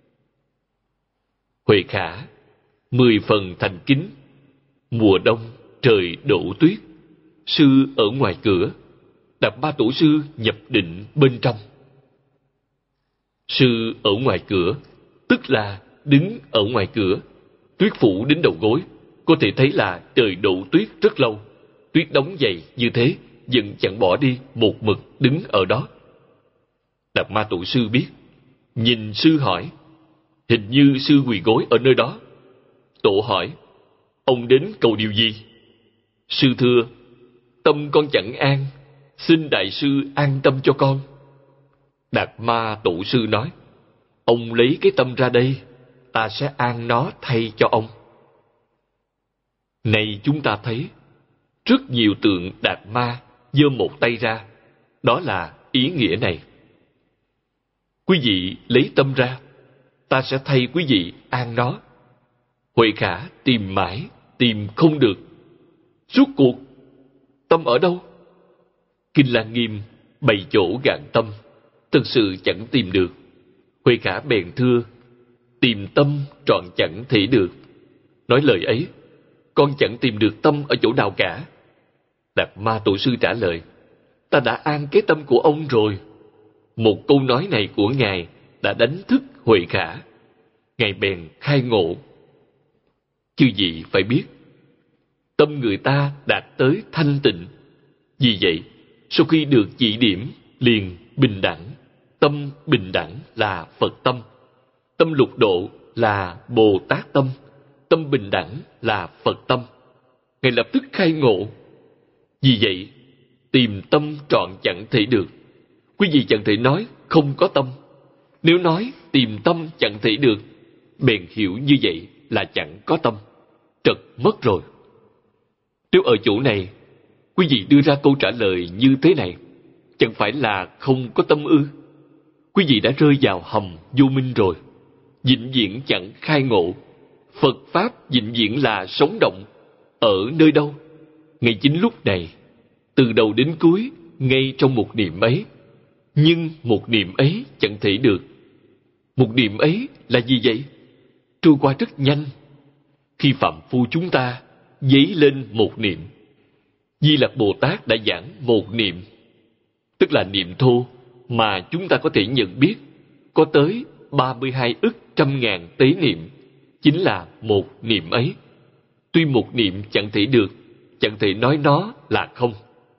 Huệ Khả 10 phần thành kính. Mùa đông trời đổ tuyết, sư ở ngoài cửa, Đạt Ma Tổ sư nhập định bên trong. Sư ở ngoài cửa tức là đứng ở ngoài cửa, Tuyết phủ đến đầu gối, có thể thấy là trời đổ tuyết rất lâu. Tuyết đóng dày như thế, vẫn chẳng bỏ đi, một mực đứng ở đó. Đạt Ma Tổ sư biết, nhìn sư hỏi, hình như sư quỳ gối ở nơi đó. Tổ hỏi, ông đến cầu điều gì? Sư thưa, tâm con chẳng an, xin đại sư an tâm cho con. Đạt Ma Tổ sư nói, ông lấy cái tâm ra đây, ta sẽ an nó thay cho ông. Này chúng ta thấy, rất nhiều tượng Đạt Ma giơ một tay ra, đó là ý nghĩa này. Quý vị lấy tâm ra, ta sẽ thay quý vị an nó. Huệ Khả tìm mãi, tìm không được. Suốt cuộc, tâm ở đâu? Kinh Lăng Nghiêm bày chỗ gạn tâm, thực sự chẳng tìm được. Huệ Khả bèn thưa, tìm tâm trọn chẳng thể được. Nói lời ấy, con chẳng tìm được tâm ở chỗ nào cả. Đạt Ma Tổ sư trả lời, ta đã an cái tâm của ông rồi. Một câu nói này của Ngài đã đánh thức Huệ Khả. Ngài bèn khai ngộ. Chư vị phải biết, tâm người ta đạt tới thanh tịnh. Vì vậy, sau khi được chỉ điểm, liền bình đẳng. Tâm bình đẳng là Phật tâm. Tâm lục độ là Bồ Tát tâm. Tâm bình đẳng là Phật tâm. Ngài lập tức khai ngộ. Vì vậy, tìm tâm trọn chẳng thể được. Quý vị chẳng thể nói không có tâm. Nếu nói tìm tâm chẳng thể được, bèn hiểu như vậy là chẳng có tâm. Trật mất rồi. Nếu ở chỗ này, quý vị đưa ra câu trả lời như thế này, chẳng phải là không có tâm ư? Quý vị đã rơi vào hầm vô minh rồi. Vĩnh viễn chẳng khai ngộ. Phật Pháp vĩnh viễn là sống động. Ở nơi đâu? Ngay chính lúc này, từ đầu đến cuối, ngay trong một niệm ấy. Nhưng một niệm ấy chẳng thể được. Một niệm ấy là gì vậy? Trôi qua rất nhanh. Khi phạm phu chúng ta dấy lên một niệm, Di Lặc Bồ Tát đã giảng một niệm, tức là niệm thô mà chúng ta có thể nhận biết, có tới 32 ức trăm ngàn tế niệm, chính là một niệm ấy. Tuy một niệm chẳng thể được, chẳng thể nói nó là không.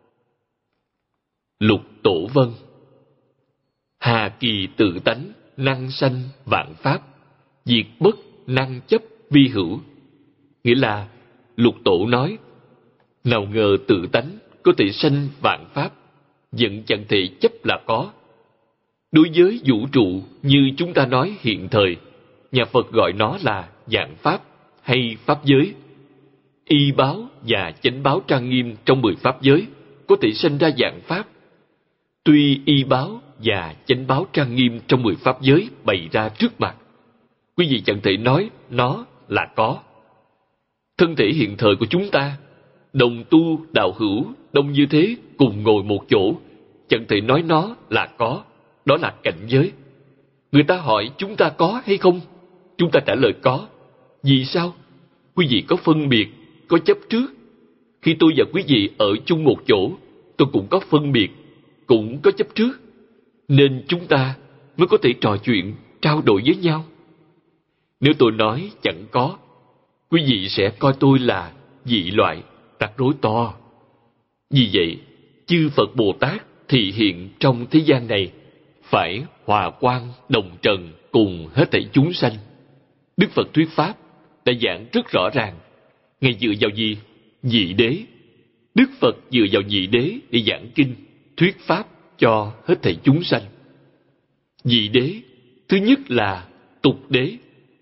Lục Tổ Vân. Hà kỳ tự tánh, năng sanh vạn pháp, diệt bất năng chấp vi hữu. Nghĩa là, Lục Tổ nói, nào ngờ tự tánh có thể sanh vạn pháp, vẫn chẳng thể chấp là có. Đối với vũ trụ như chúng ta nói hiện thời, nhà Phật gọi nó là vạn pháp hay pháp giới. Y báo và chánh báo trang nghiêm trong 10 pháp giới có thể sanh ra vạn pháp. Tuy y báo và chánh báo trang nghiêm trong 10 pháp giới bày ra trước mặt, quý vị chẳng thể nói nó là có. Thân thể hiện thời của chúng ta, đồng tu đạo hữu đông như thế cùng ngồi một chỗ, chẳng thể nói nó là có. Đó là cảnh giới. Người ta hỏi chúng ta có hay không? Chúng ta trả lời có. Vì sao? Quý vị có phân biệt, có chấp trước. Khi tôi và quý vị ở chung một chỗ, tôi cũng có phân biệt, cũng có chấp trước. Nên chúng ta mới có thể trò chuyện, trao đổi với nhau. Nếu tôi nói chẳng có, quý vị sẽ coi tôi là dị loại, rắc rối to. Vì vậy, chư Phật Bồ Tát thị hiện trong thế gian này phải hòa quang đồng trần cùng hết thảy chúng sanh. Đức Phật thuyết pháp đã giảng rất rõ ràng. Ngài dựa vào gì? Nhị đế. Đức Phật dựa vào nhị đế để giảng kinh, thuyết pháp cho hết thảy chúng sanh. Nhị đế, thứ nhất là tục đế,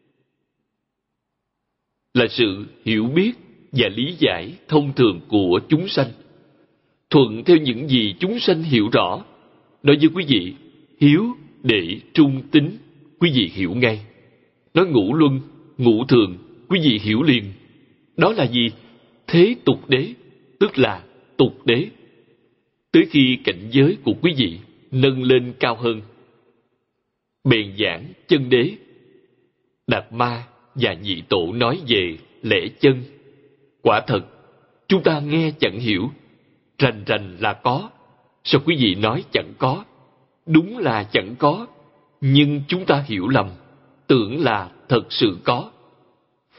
là sự hiểu biết và lý giải thông thường của chúng sanh, thuận theo những gì chúng sanh hiểu rõ. Nói với quý vị, hiếu, đệ, trung, tín, quý vị hiểu ngay. Nói ngũ luân, ngũ thường, quý vị hiểu liền. Đó là gì? Thế tục đế, tức là tục đế. Tới khi cảnh giới của quý vị nâng lên cao hơn, bèn giảng chân đế. Đạt Ma và Nhị Tổ nói về lễ chân. Quả thật, chúng ta nghe chẳng hiểu, rành rành là có. Sao quý vị nói chẳng có? Đúng là chẳng có, nhưng chúng ta hiểu lầm, tưởng là thật sự có. Phật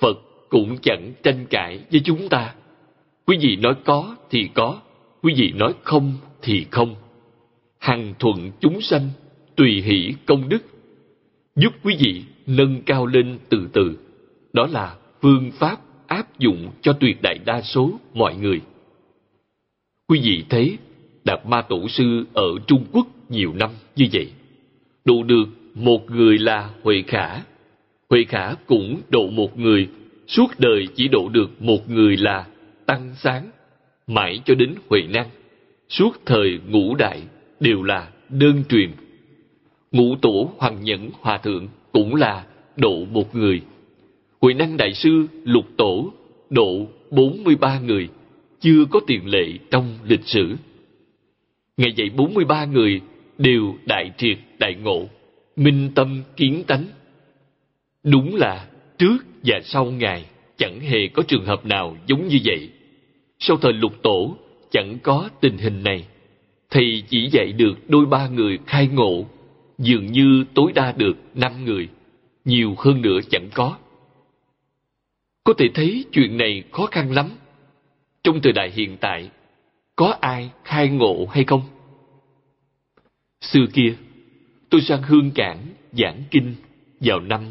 cũng chẳng tranh cãi với chúng ta. Quý vị nói có thì có, quý vị nói không thì không. Hằng thuận chúng sanh, tùy hỷ công đức, giúp quý vị nâng cao lên từ từ. Đó là phương pháp áp dụng cho tuyệt đại đa số mọi người. Quý vị thấy Đạt Ma Tổ sư ở Trung Quốc nhiều năm như vậy, độ được một người là Huệ Khả. Huệ Khả cũng độ một người, suốt đời chỉ độ được một người là Tăng Sáng, mãi cho đến Huệ Năng. Suốt thời Ngũ Đại đều là đơn truyền. Ngũ Tổ Hoàng Nhẫn Hòa Thượng cũng là độ một người. Huệ Năng Đại Sư Lục Tổ độ 43 người, chưa có tiền lệ trong lịch sử. Ngài dạy 43 người đều đại triệt đại ngộ, minh tâm kiến tánh. Đúng là trước và sau Ngài chẳng hề có trường hợp nào giống như vậy. Sau thời Lục Tổ chẳng có tình hình này. Thầy chỉ dạy được đôi ba người khai ngộ, dường như tối đa được 5 người, nhiều hơn nữa chẳng có. Có thể thấy chuyện này khó khăn lắm. Trong thời đại hiện tại, có ai khai ngộ hay không? Xưa kia, tôi sang Hương Cảng giảng kinh vào năm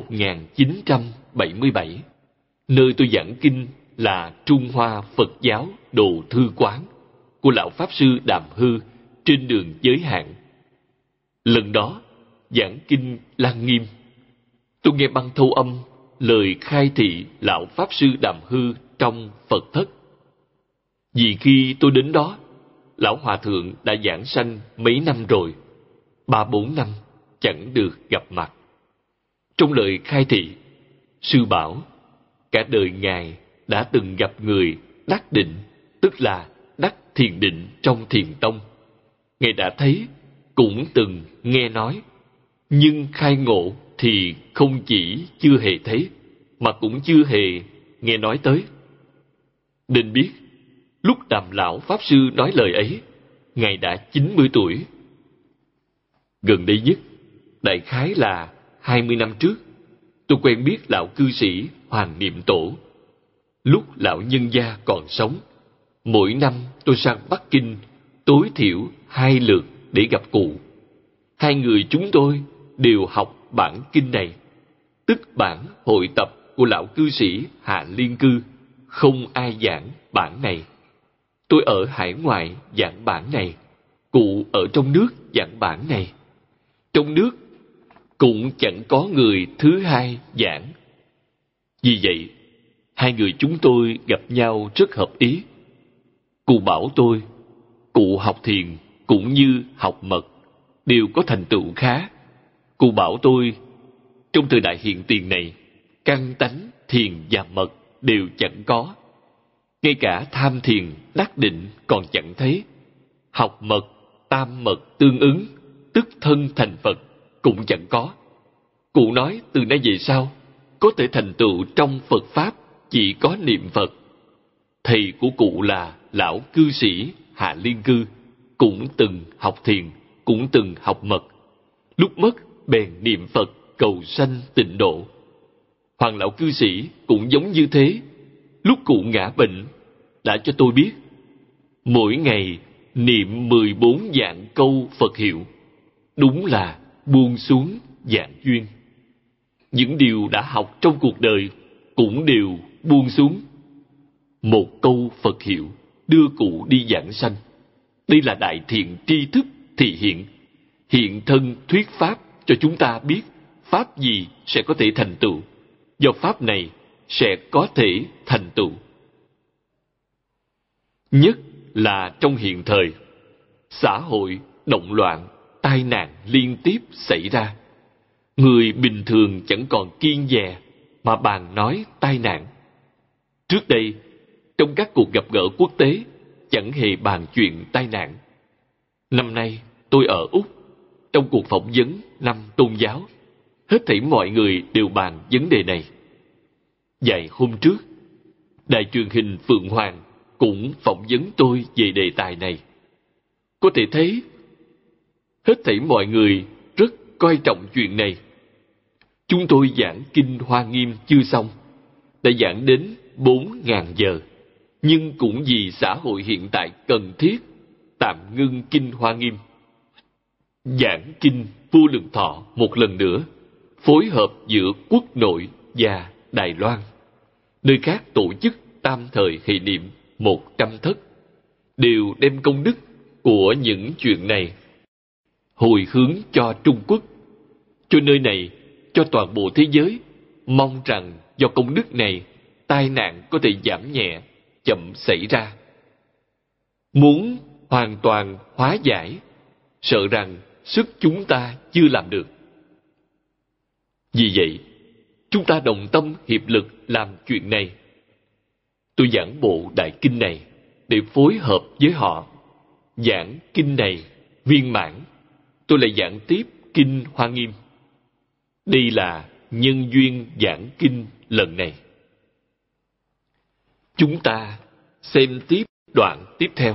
1977. Nơi tôi giảng kinh là Trung Hoa Phật giáo Đồ Thư Quán của Lão Pháp Sư Đàm Hư trên đường Giới Hạn. Lần đó, giảng kinh Lăng Nghiêm, tôi nghe băng thâu âm lời khai thị Lão Pháp Sư Đàm Hư trong Phật thất. Vì khi tôi đến đó, Lão Hòa Thượng đã giảng sanh mấy năm rồi, 3-4 năm chẳng được gặp mặt. Trong lời khai thị, Sư bảo cả đời Ngài đã từng gặp người đắc định, tức là đắc thiền định trong thiền tông. Ngài đã thấy, cũng từng nghe nói, nhưng khai ngộ thì không chỉ chưa hề thấy, mà cũng chưa hề nghe nói tới. Nên biết, lúc Đàm Lão Pháp Sư nói lời ấy, Ngài đã 90 tuổi. Gần đây nhất, đại khái là 20 năm trước, tôi quen biết Lão cư sĩ Hoàng Niệm Tổ. Lúc Lão nhân gia còn sống, mỗi năm tôi sang Bắc Kinh tối thiểu 2 lượt để gặp cụ. Hai người chúng tôi đều học bản kinh này, tức bản hội tập của Lão cư sĩ Hạ Liên Cư. Không ai giảng bản này. Tôi ở hải ngoại giảng bản này, cụ ở trong nước giảng bản này. Trong nước cũng chẳng có người thứ hai giảng. Vì vậy, hai người chúng tôi gặp nhau rất hợp ý. Cụ bảo tôi, cụ học thiền cũng như học mật, đều có thành tựu khá. Cụ bảo tôi, trong thời đại hiện tiền này, căn tánh thiền và mật đều chẳng có. Ngay cả tham thiền, đắc định còn chẳng thấy. Học mật, tam mật tương ứng, tức thân thành Phật, cũng chẳng có. Cụ nói từ nay về sau, có thể thành tựu trong Phật Pháp chỉ có niệm Phật. Thầy của cụ là Lão cư sĩ Hạ Liên Cư, cũng từng học thiền, cũng từng học mật. Lúc mất bèn niệm Phật cầu sanh tịnh độ. Hoàng Lão cư sĩ cũng giống như thế. Lúc cụ ngã bệnh, đã cho tôi biết, mỗi ngày niệm 14 vạn câu Phật hiệu, đúng là buông xuống vạn duyên. Những điều đã học trong cuộc đời cũng đều buông xuống. Một câu Phật hiệu đưa cụ đi giảng sanh. Đây là đại thiện tri thức thị hiện thân thuyết pháp cho chúng ta biết pháp gì sẽ có thể thành tựu, do pháp này sẽ có thể thành tựu. Nhất là trong hiện thời, xã hội động loạn, tai nạn liên tiếp xảy ra. Người bình thường chẳng còn kiêng dè mà bàn nói tai nạn. Trước đây, trong các cuộc gặp gỡ quốc tế, chẳng hề bàn chuyện tai nạn. Năm nay, tôi ở Úc, trong cuộc phỏng vấn năm tôn giáo, hết thảy mọi người đều bàn vấn đề này. Vài hôm trước, đài truyền hình Phượng Hoàng cũng phỏng vấn tôi về đề tài này. Có thể thấy, hết thảy mọi người rất coi trọng chuyện này. Chúng tôi giảng kinh Hoa Nghiêm chưa xong, đã giảng đến 4.000 giờ, nhưng cũng vì xã hội hiện tại cần thiết, tạm ngưng Kinh Hoa Nghiêm. Giảng Kinh Vô Lượng Thọ một lần nữa, phối hợp giữa quốc nội và Đài Loan, nơi khác tổ chức tam thời hệ niệm 100 thất, đều đem công đức của những chuyện này hồi hướng cho Trung Quốc, cho nơi này, cho toàn bộ thế giới, mong rằng do công đức này, tai nạn có thể giảm nhẹ, chậm xảy ra. Muốn hoàn toàn hóa giải, sợ rằng sức chúng ta chưa làm được. Vì vậy, chúng ta đồng tâm hiệp lực làm chuyện này. Tôi giảng bộ đại kinh này để phối hợp với họ. Giảng kinh này viên mãn, tôi lại giảng tiếp Kinh Hoa Nghiêm. Đây là nhân duyên giảng kinh lần này. Chúng ta xem tiếp đoạn tiếp theo.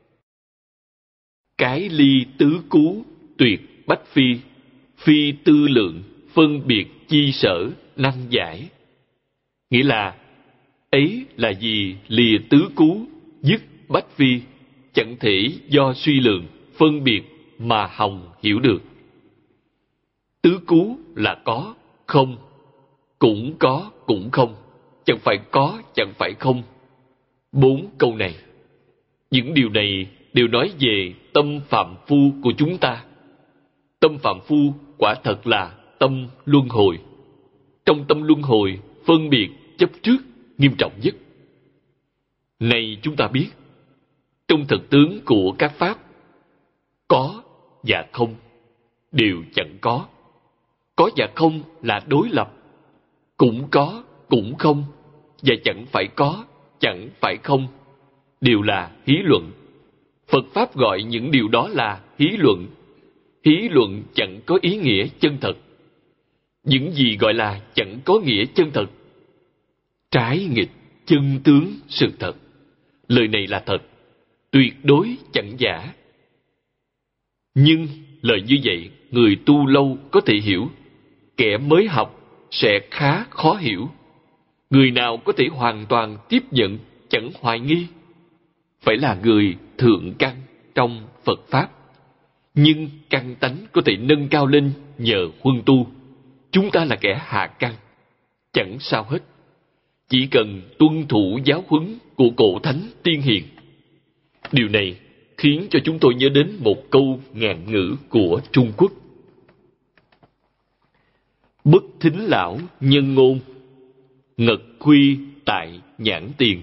Cái ly tứ cú tuyệt bách phi, phi tư lượng phân biệt chi sở năng giải. Nghĩa là ấy là vì lìa tứ cú, dứt bách phi, chẳng thể do suy lượng phân biệt mà hòng hiểu được. Tứ cú là có, không, cũng có, cũng không, chẳng phải có, chẳng phải không. 4 câu này, những điều này đều nói về tâm phạm phu của chúng ta. Tâm phạm phu quả thật là tâm luân hồi. Trong tâm luân hồi, phân biệt, chấp trước nghiêm trọng nhất. Này chúng ta biết, trong thực tướng của các pháp, có và không đều chẳng có. Có và không là đối lập. Cũng có, cũng không, và chẳng phải có, chẳng phải không, đều là hí luận. Phật Pháp gọi những điều đó là hí luận. Hí luận chẳng có ý nghĩa chân thật. Những gì gọi là chẳng có nghĩa chân thật, trái nghịch chân tướng sự thật. Lời này là thật, tuyệt đối chẳng giả. Nhưng lời như vậy, người tu lâu có thể hiểu, kẻ mới học sẽ khá khó hiểu. Người nào có thể hoàn toàn tiếp nhận, chẳng hoài nghi, phải là người thượng căn trong Phật Pháp. Nhưng căn tánh có thể nâng cao lên nhờ huân tu. Chúng ta là kẻ hạ căn, chẳng sao hết. Chỉ cần tuân thủ giáo huấn của cổ thánh tiên hiền. Điều này khiến cho chúng tôi nhớ đến một câu ngạn ngữ của Trung Quốc. Bất thính lão nhân ngôn, ngật khuy tại nhãn tiền.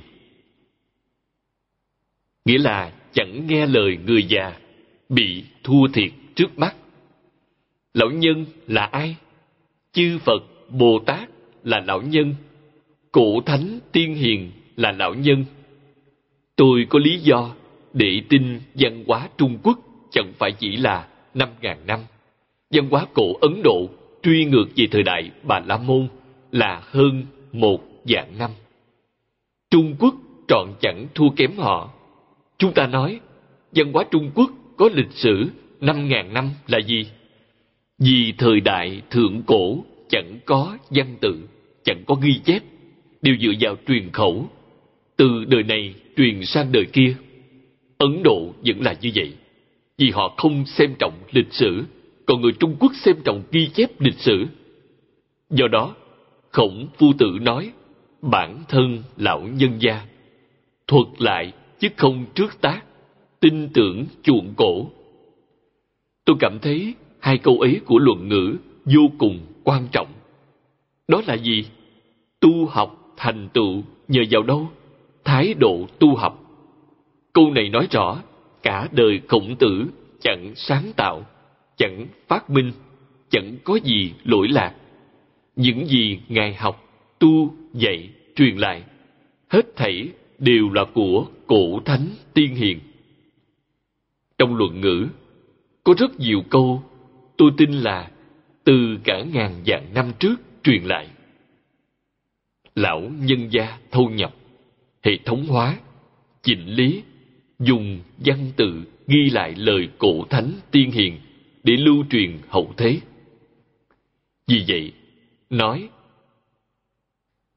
Nghĩa là chẳng nghe lời người già, bị thua thiệt trước mắt. Lão nhân là ai? Chư Phật, Bồ Tát là lão nhân, cổ thánh tiên hiền là lão nhân. Tôi có lý do để tin văn hóa Trung Quốc chẳng phải chỉ là 5.000 năm. Văn hóa cổ Ấn Độ truy ngược về thời đại Bà La Môn là hơn 1.000 năm. Trung Quốc trọn chẳng thua kém họ. Chúng ta nói, văn hóa Trung Quốc có lịch sử 5.000 năm là gì? Vì thời đại thượng cổ chẳng có văn tự, chẳng có ghi chép, đều dựa vào truyền khẩu, từ đời này truyền sang đời kia. Ấn Độ vẫn là như vậy, vì họ không xem trọng lịch sử, còn người Trung Quốc xem trọng ghi chép lịch sử. Do đó, Khổng Phu Tử nói, bản thân lão nhân gia, thuật lại chứ không trước tác, tin tưởng chuộng cổ. Tôi cảm thấy 2 câu ấy của luận ngữ vô cùng quan trọng. Đó là gì? Tu học thành tựu nhờ vào đâu? Thái độ tu học. Câu này nói rõ, cả đời Khổng Tử chẳng sáng tạo, chẳng phát minh, chẳng có gì lỗi lạc. Những gì Ngài học, tu, dạy, truyền lại, hết thảy đều là của cổ thánh tiên hiền. Trong luận ngữ, có rất nhiều câu tôi tin là từ cả ngàn vạn năm trước truyền lại. Lão nhân gia thâu nhập, hệ thống hóa, chỉnh lý, dùng văn tự ghi lại lời cổ thánh tiên hiền để lưu truyền hậu thế. Vì vậy, nói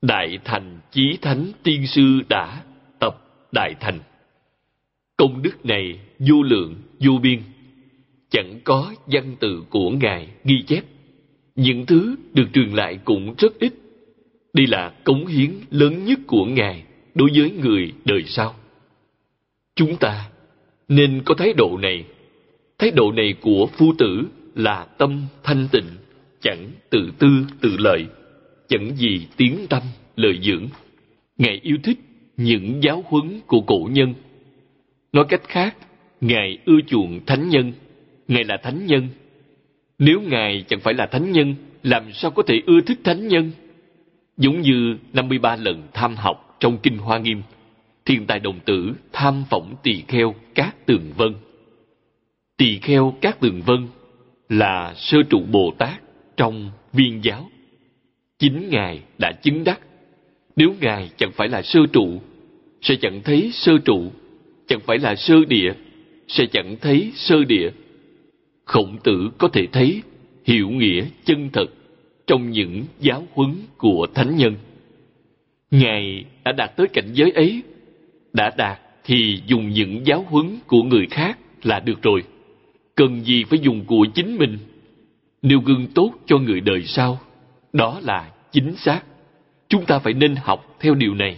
Đại thành chí thánh tiên sư đã tập đại thành. Công đức này vô lượng vô biên, chẳng có văn tự của Ngài ghi chép. Những thứ được truyền lại cũng rất ít. Đây là cống hiến lớn nhất của Ngài đối với người đời sau. Chúng ta nên có thái độ này. Thái độ này của phu tử là tâm thanh tịnh, chẳng tự tư tự lợi, chẳng gì tiếng tâm lợi dưỡng. Ngài yêu thích những giáo huấn của cổ nhân. Nói cách khác, Ngài ưa chuộng thánh nhân. Ngài là thánh nhân. Nếu Ngài chẳng phải là thánh nhân, làm sao có thể ưa thích thánh nhân? Giống như 53 lần tham học trong Kinh Hoa Nghiêm, Thiên Tài Đồng Tử tham phỏng Tỳ Kheo Cát Tường Vân. Tỳ Kheo Cát Tường Vân là sơ trụ Bồ Tát trong Viên giáo. Chính Ngài đã chứng đắc. Nếu Ngài chẳng phải là sơ trụ, sẽ chẳng thấy sơ trụ. Chẳng phải là sơ địa, sẽ chẳng thấy sơ địa. Khổng Tử có thể thấy hiểu nghĩa chân thật trong những giáo huấn của thánh nhân. Ngài đã đạt tới cảnh giới ấy. Đã đạt thì dùng những giáo huấn của người khác là được rồi. Cần gì phải dùng của chính mình? Nêu gương tốt cho người đời sau, đó là chính xác. Chúng ta phải nên học theo điều này.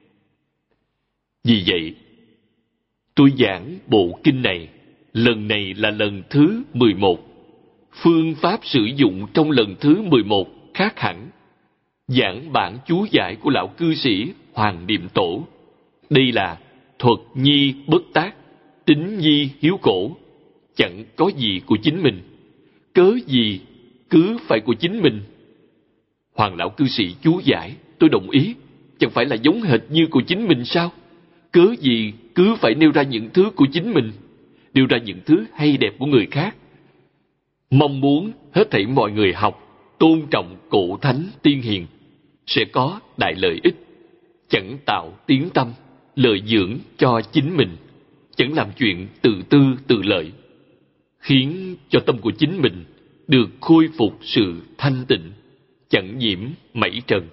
Vì vậy, tôi giảng bộ kinh này, lần này là lần thứ 11. Phương pháp sử dụng trong lần thứ 11 khác hẳn. Giảng bản chú giải của lão cư sĩ Hoàng Niệm Tổ. Đây là thuật nhi bất tác, tính nhi hiếu cổ. Chẳng có gì của chính mình, cớ gì cứ phải của chính mình. Hoàng lão cư sĩ chú giải, tôi đồng ý. Chẳng phải là giống hệt như của chính mình sao? Cớ gì cứ phải nêu ra những thứ của chính mình, nêu ra những thứ hay đẹp của người khác. Mong muốn hết thảy mọi người học, tôn trọng cổ thánh tiên hiền, sẽ có đại lợi ích. Chẳng tạo tiếng tâm, lợi dưỡng cho chính mình, chẳng làm chuyện tự tư tự lợi, khiến cho tâm của chính mình được khôi phục sự thanh tịnh, chẳng nhiễm mảy trần.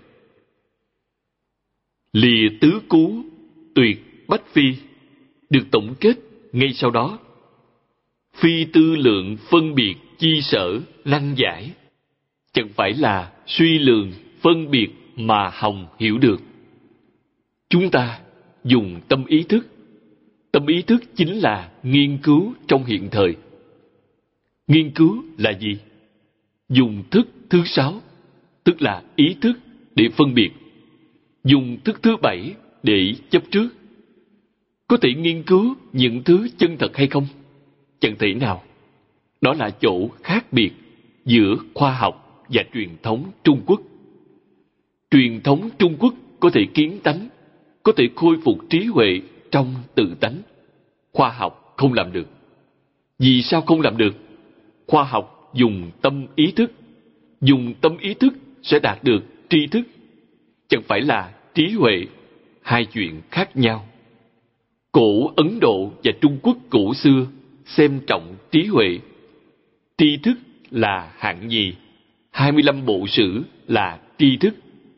Lìa tứ cú, tuyệt bách phi, được tổng kết ngay sau đó. Phi tư lượng phân biệt chi sở lăng giải, chẳng phải là suy lường phân biệt mà hồng hiểu được. Chúng ta dùng tâm ý thức. Tâm ý thức chính là nghiên cứu trong hiện thời. Nghiên cứu là gì? Dùng thức thứ 6, tức là ý thức, để phân biệt. Dùng thức thứ 7 để chấp trước. Có thể nghiên cứu những thứ chân thật hay không? Chẳng thể nào. Đó là chỗ khác biệt giữa khoa học và truyền thống Trung Quốc. Truyền thống Trung Quốc có thể kiến tánh, có thể khôi phục trí huệ trong tự tánh. Khoa học không làm được. Vì sao không làm được? Khoa học dùng tâm ý thức. Dùng tâm ý thức sẽ đạt được tri thức. Chẳng phải là trí huệ. Hai chuyện khác nhau. Cổ Ấn Độ và Trung Quốc cổ xưa xem trọng trí huệ. Tri thức là hạng nhì. 25 bộ sử là tri thức.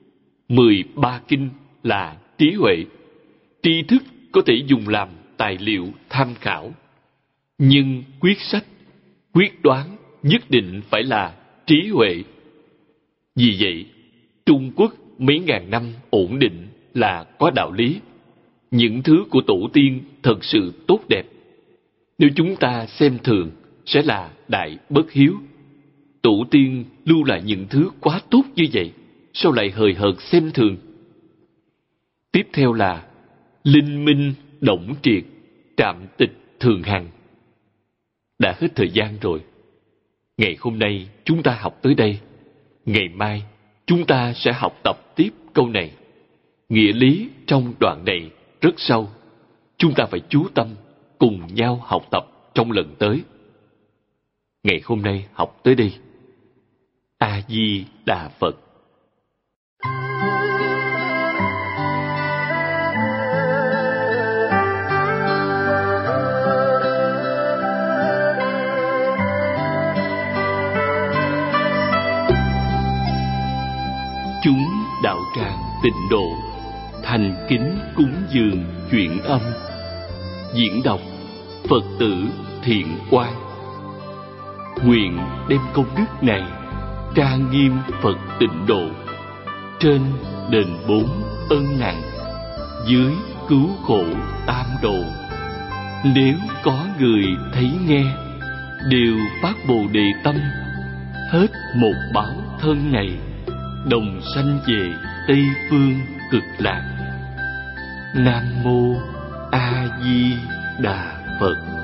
13 kinh là trí huệ. Tri thức có thể dùng làm tài liệu tham khảo. Nhưng quyết sách, quyết đoán nhất định phải là trí huệ. Vì vậy, Trung Quốc mấy ngàn năm ổn định là có đạo lý. Những thứ của tổ tiên thật sự tốt đẹp. Nếu chúng ta xem thường, sẽ là đại bất hiếu. Tổ tiên lưu lại những thứ quá tốt như vậy, sao lại hời hợt xem thường? Tiếp theo là linh minh đổng triệt, trạm tịch thường hằng. Đã hết thời gian rồi. Ngày hôm nay chúng ta học tới đây. Ngày mai chúng ta sẽ học tập tiếp câu này. Nghĩa lý trong đoạn này rất sâu. Chúng ta phải chú tâm cùng nhau học tập trong lần tới. Ngày hôm nay học tới đây. A Di Đà Phật. Chúng đạo tràng Tịnh Độ thành kính cúng dường chuyển âm. Diễn đọc Phật tử Thiện Quang. Nguyện đem công đức này trang nghiêm Phật Tịnh Độ, trên đền 4 ân nặng, dưới cứu khổ tam độ. Nếu có người thấy nghe, đều phát Bồ Đề tâm, hết một báo thân này, đồng sanh về Tây phương Cực Lạc. Nam mô A Di Đà Phật.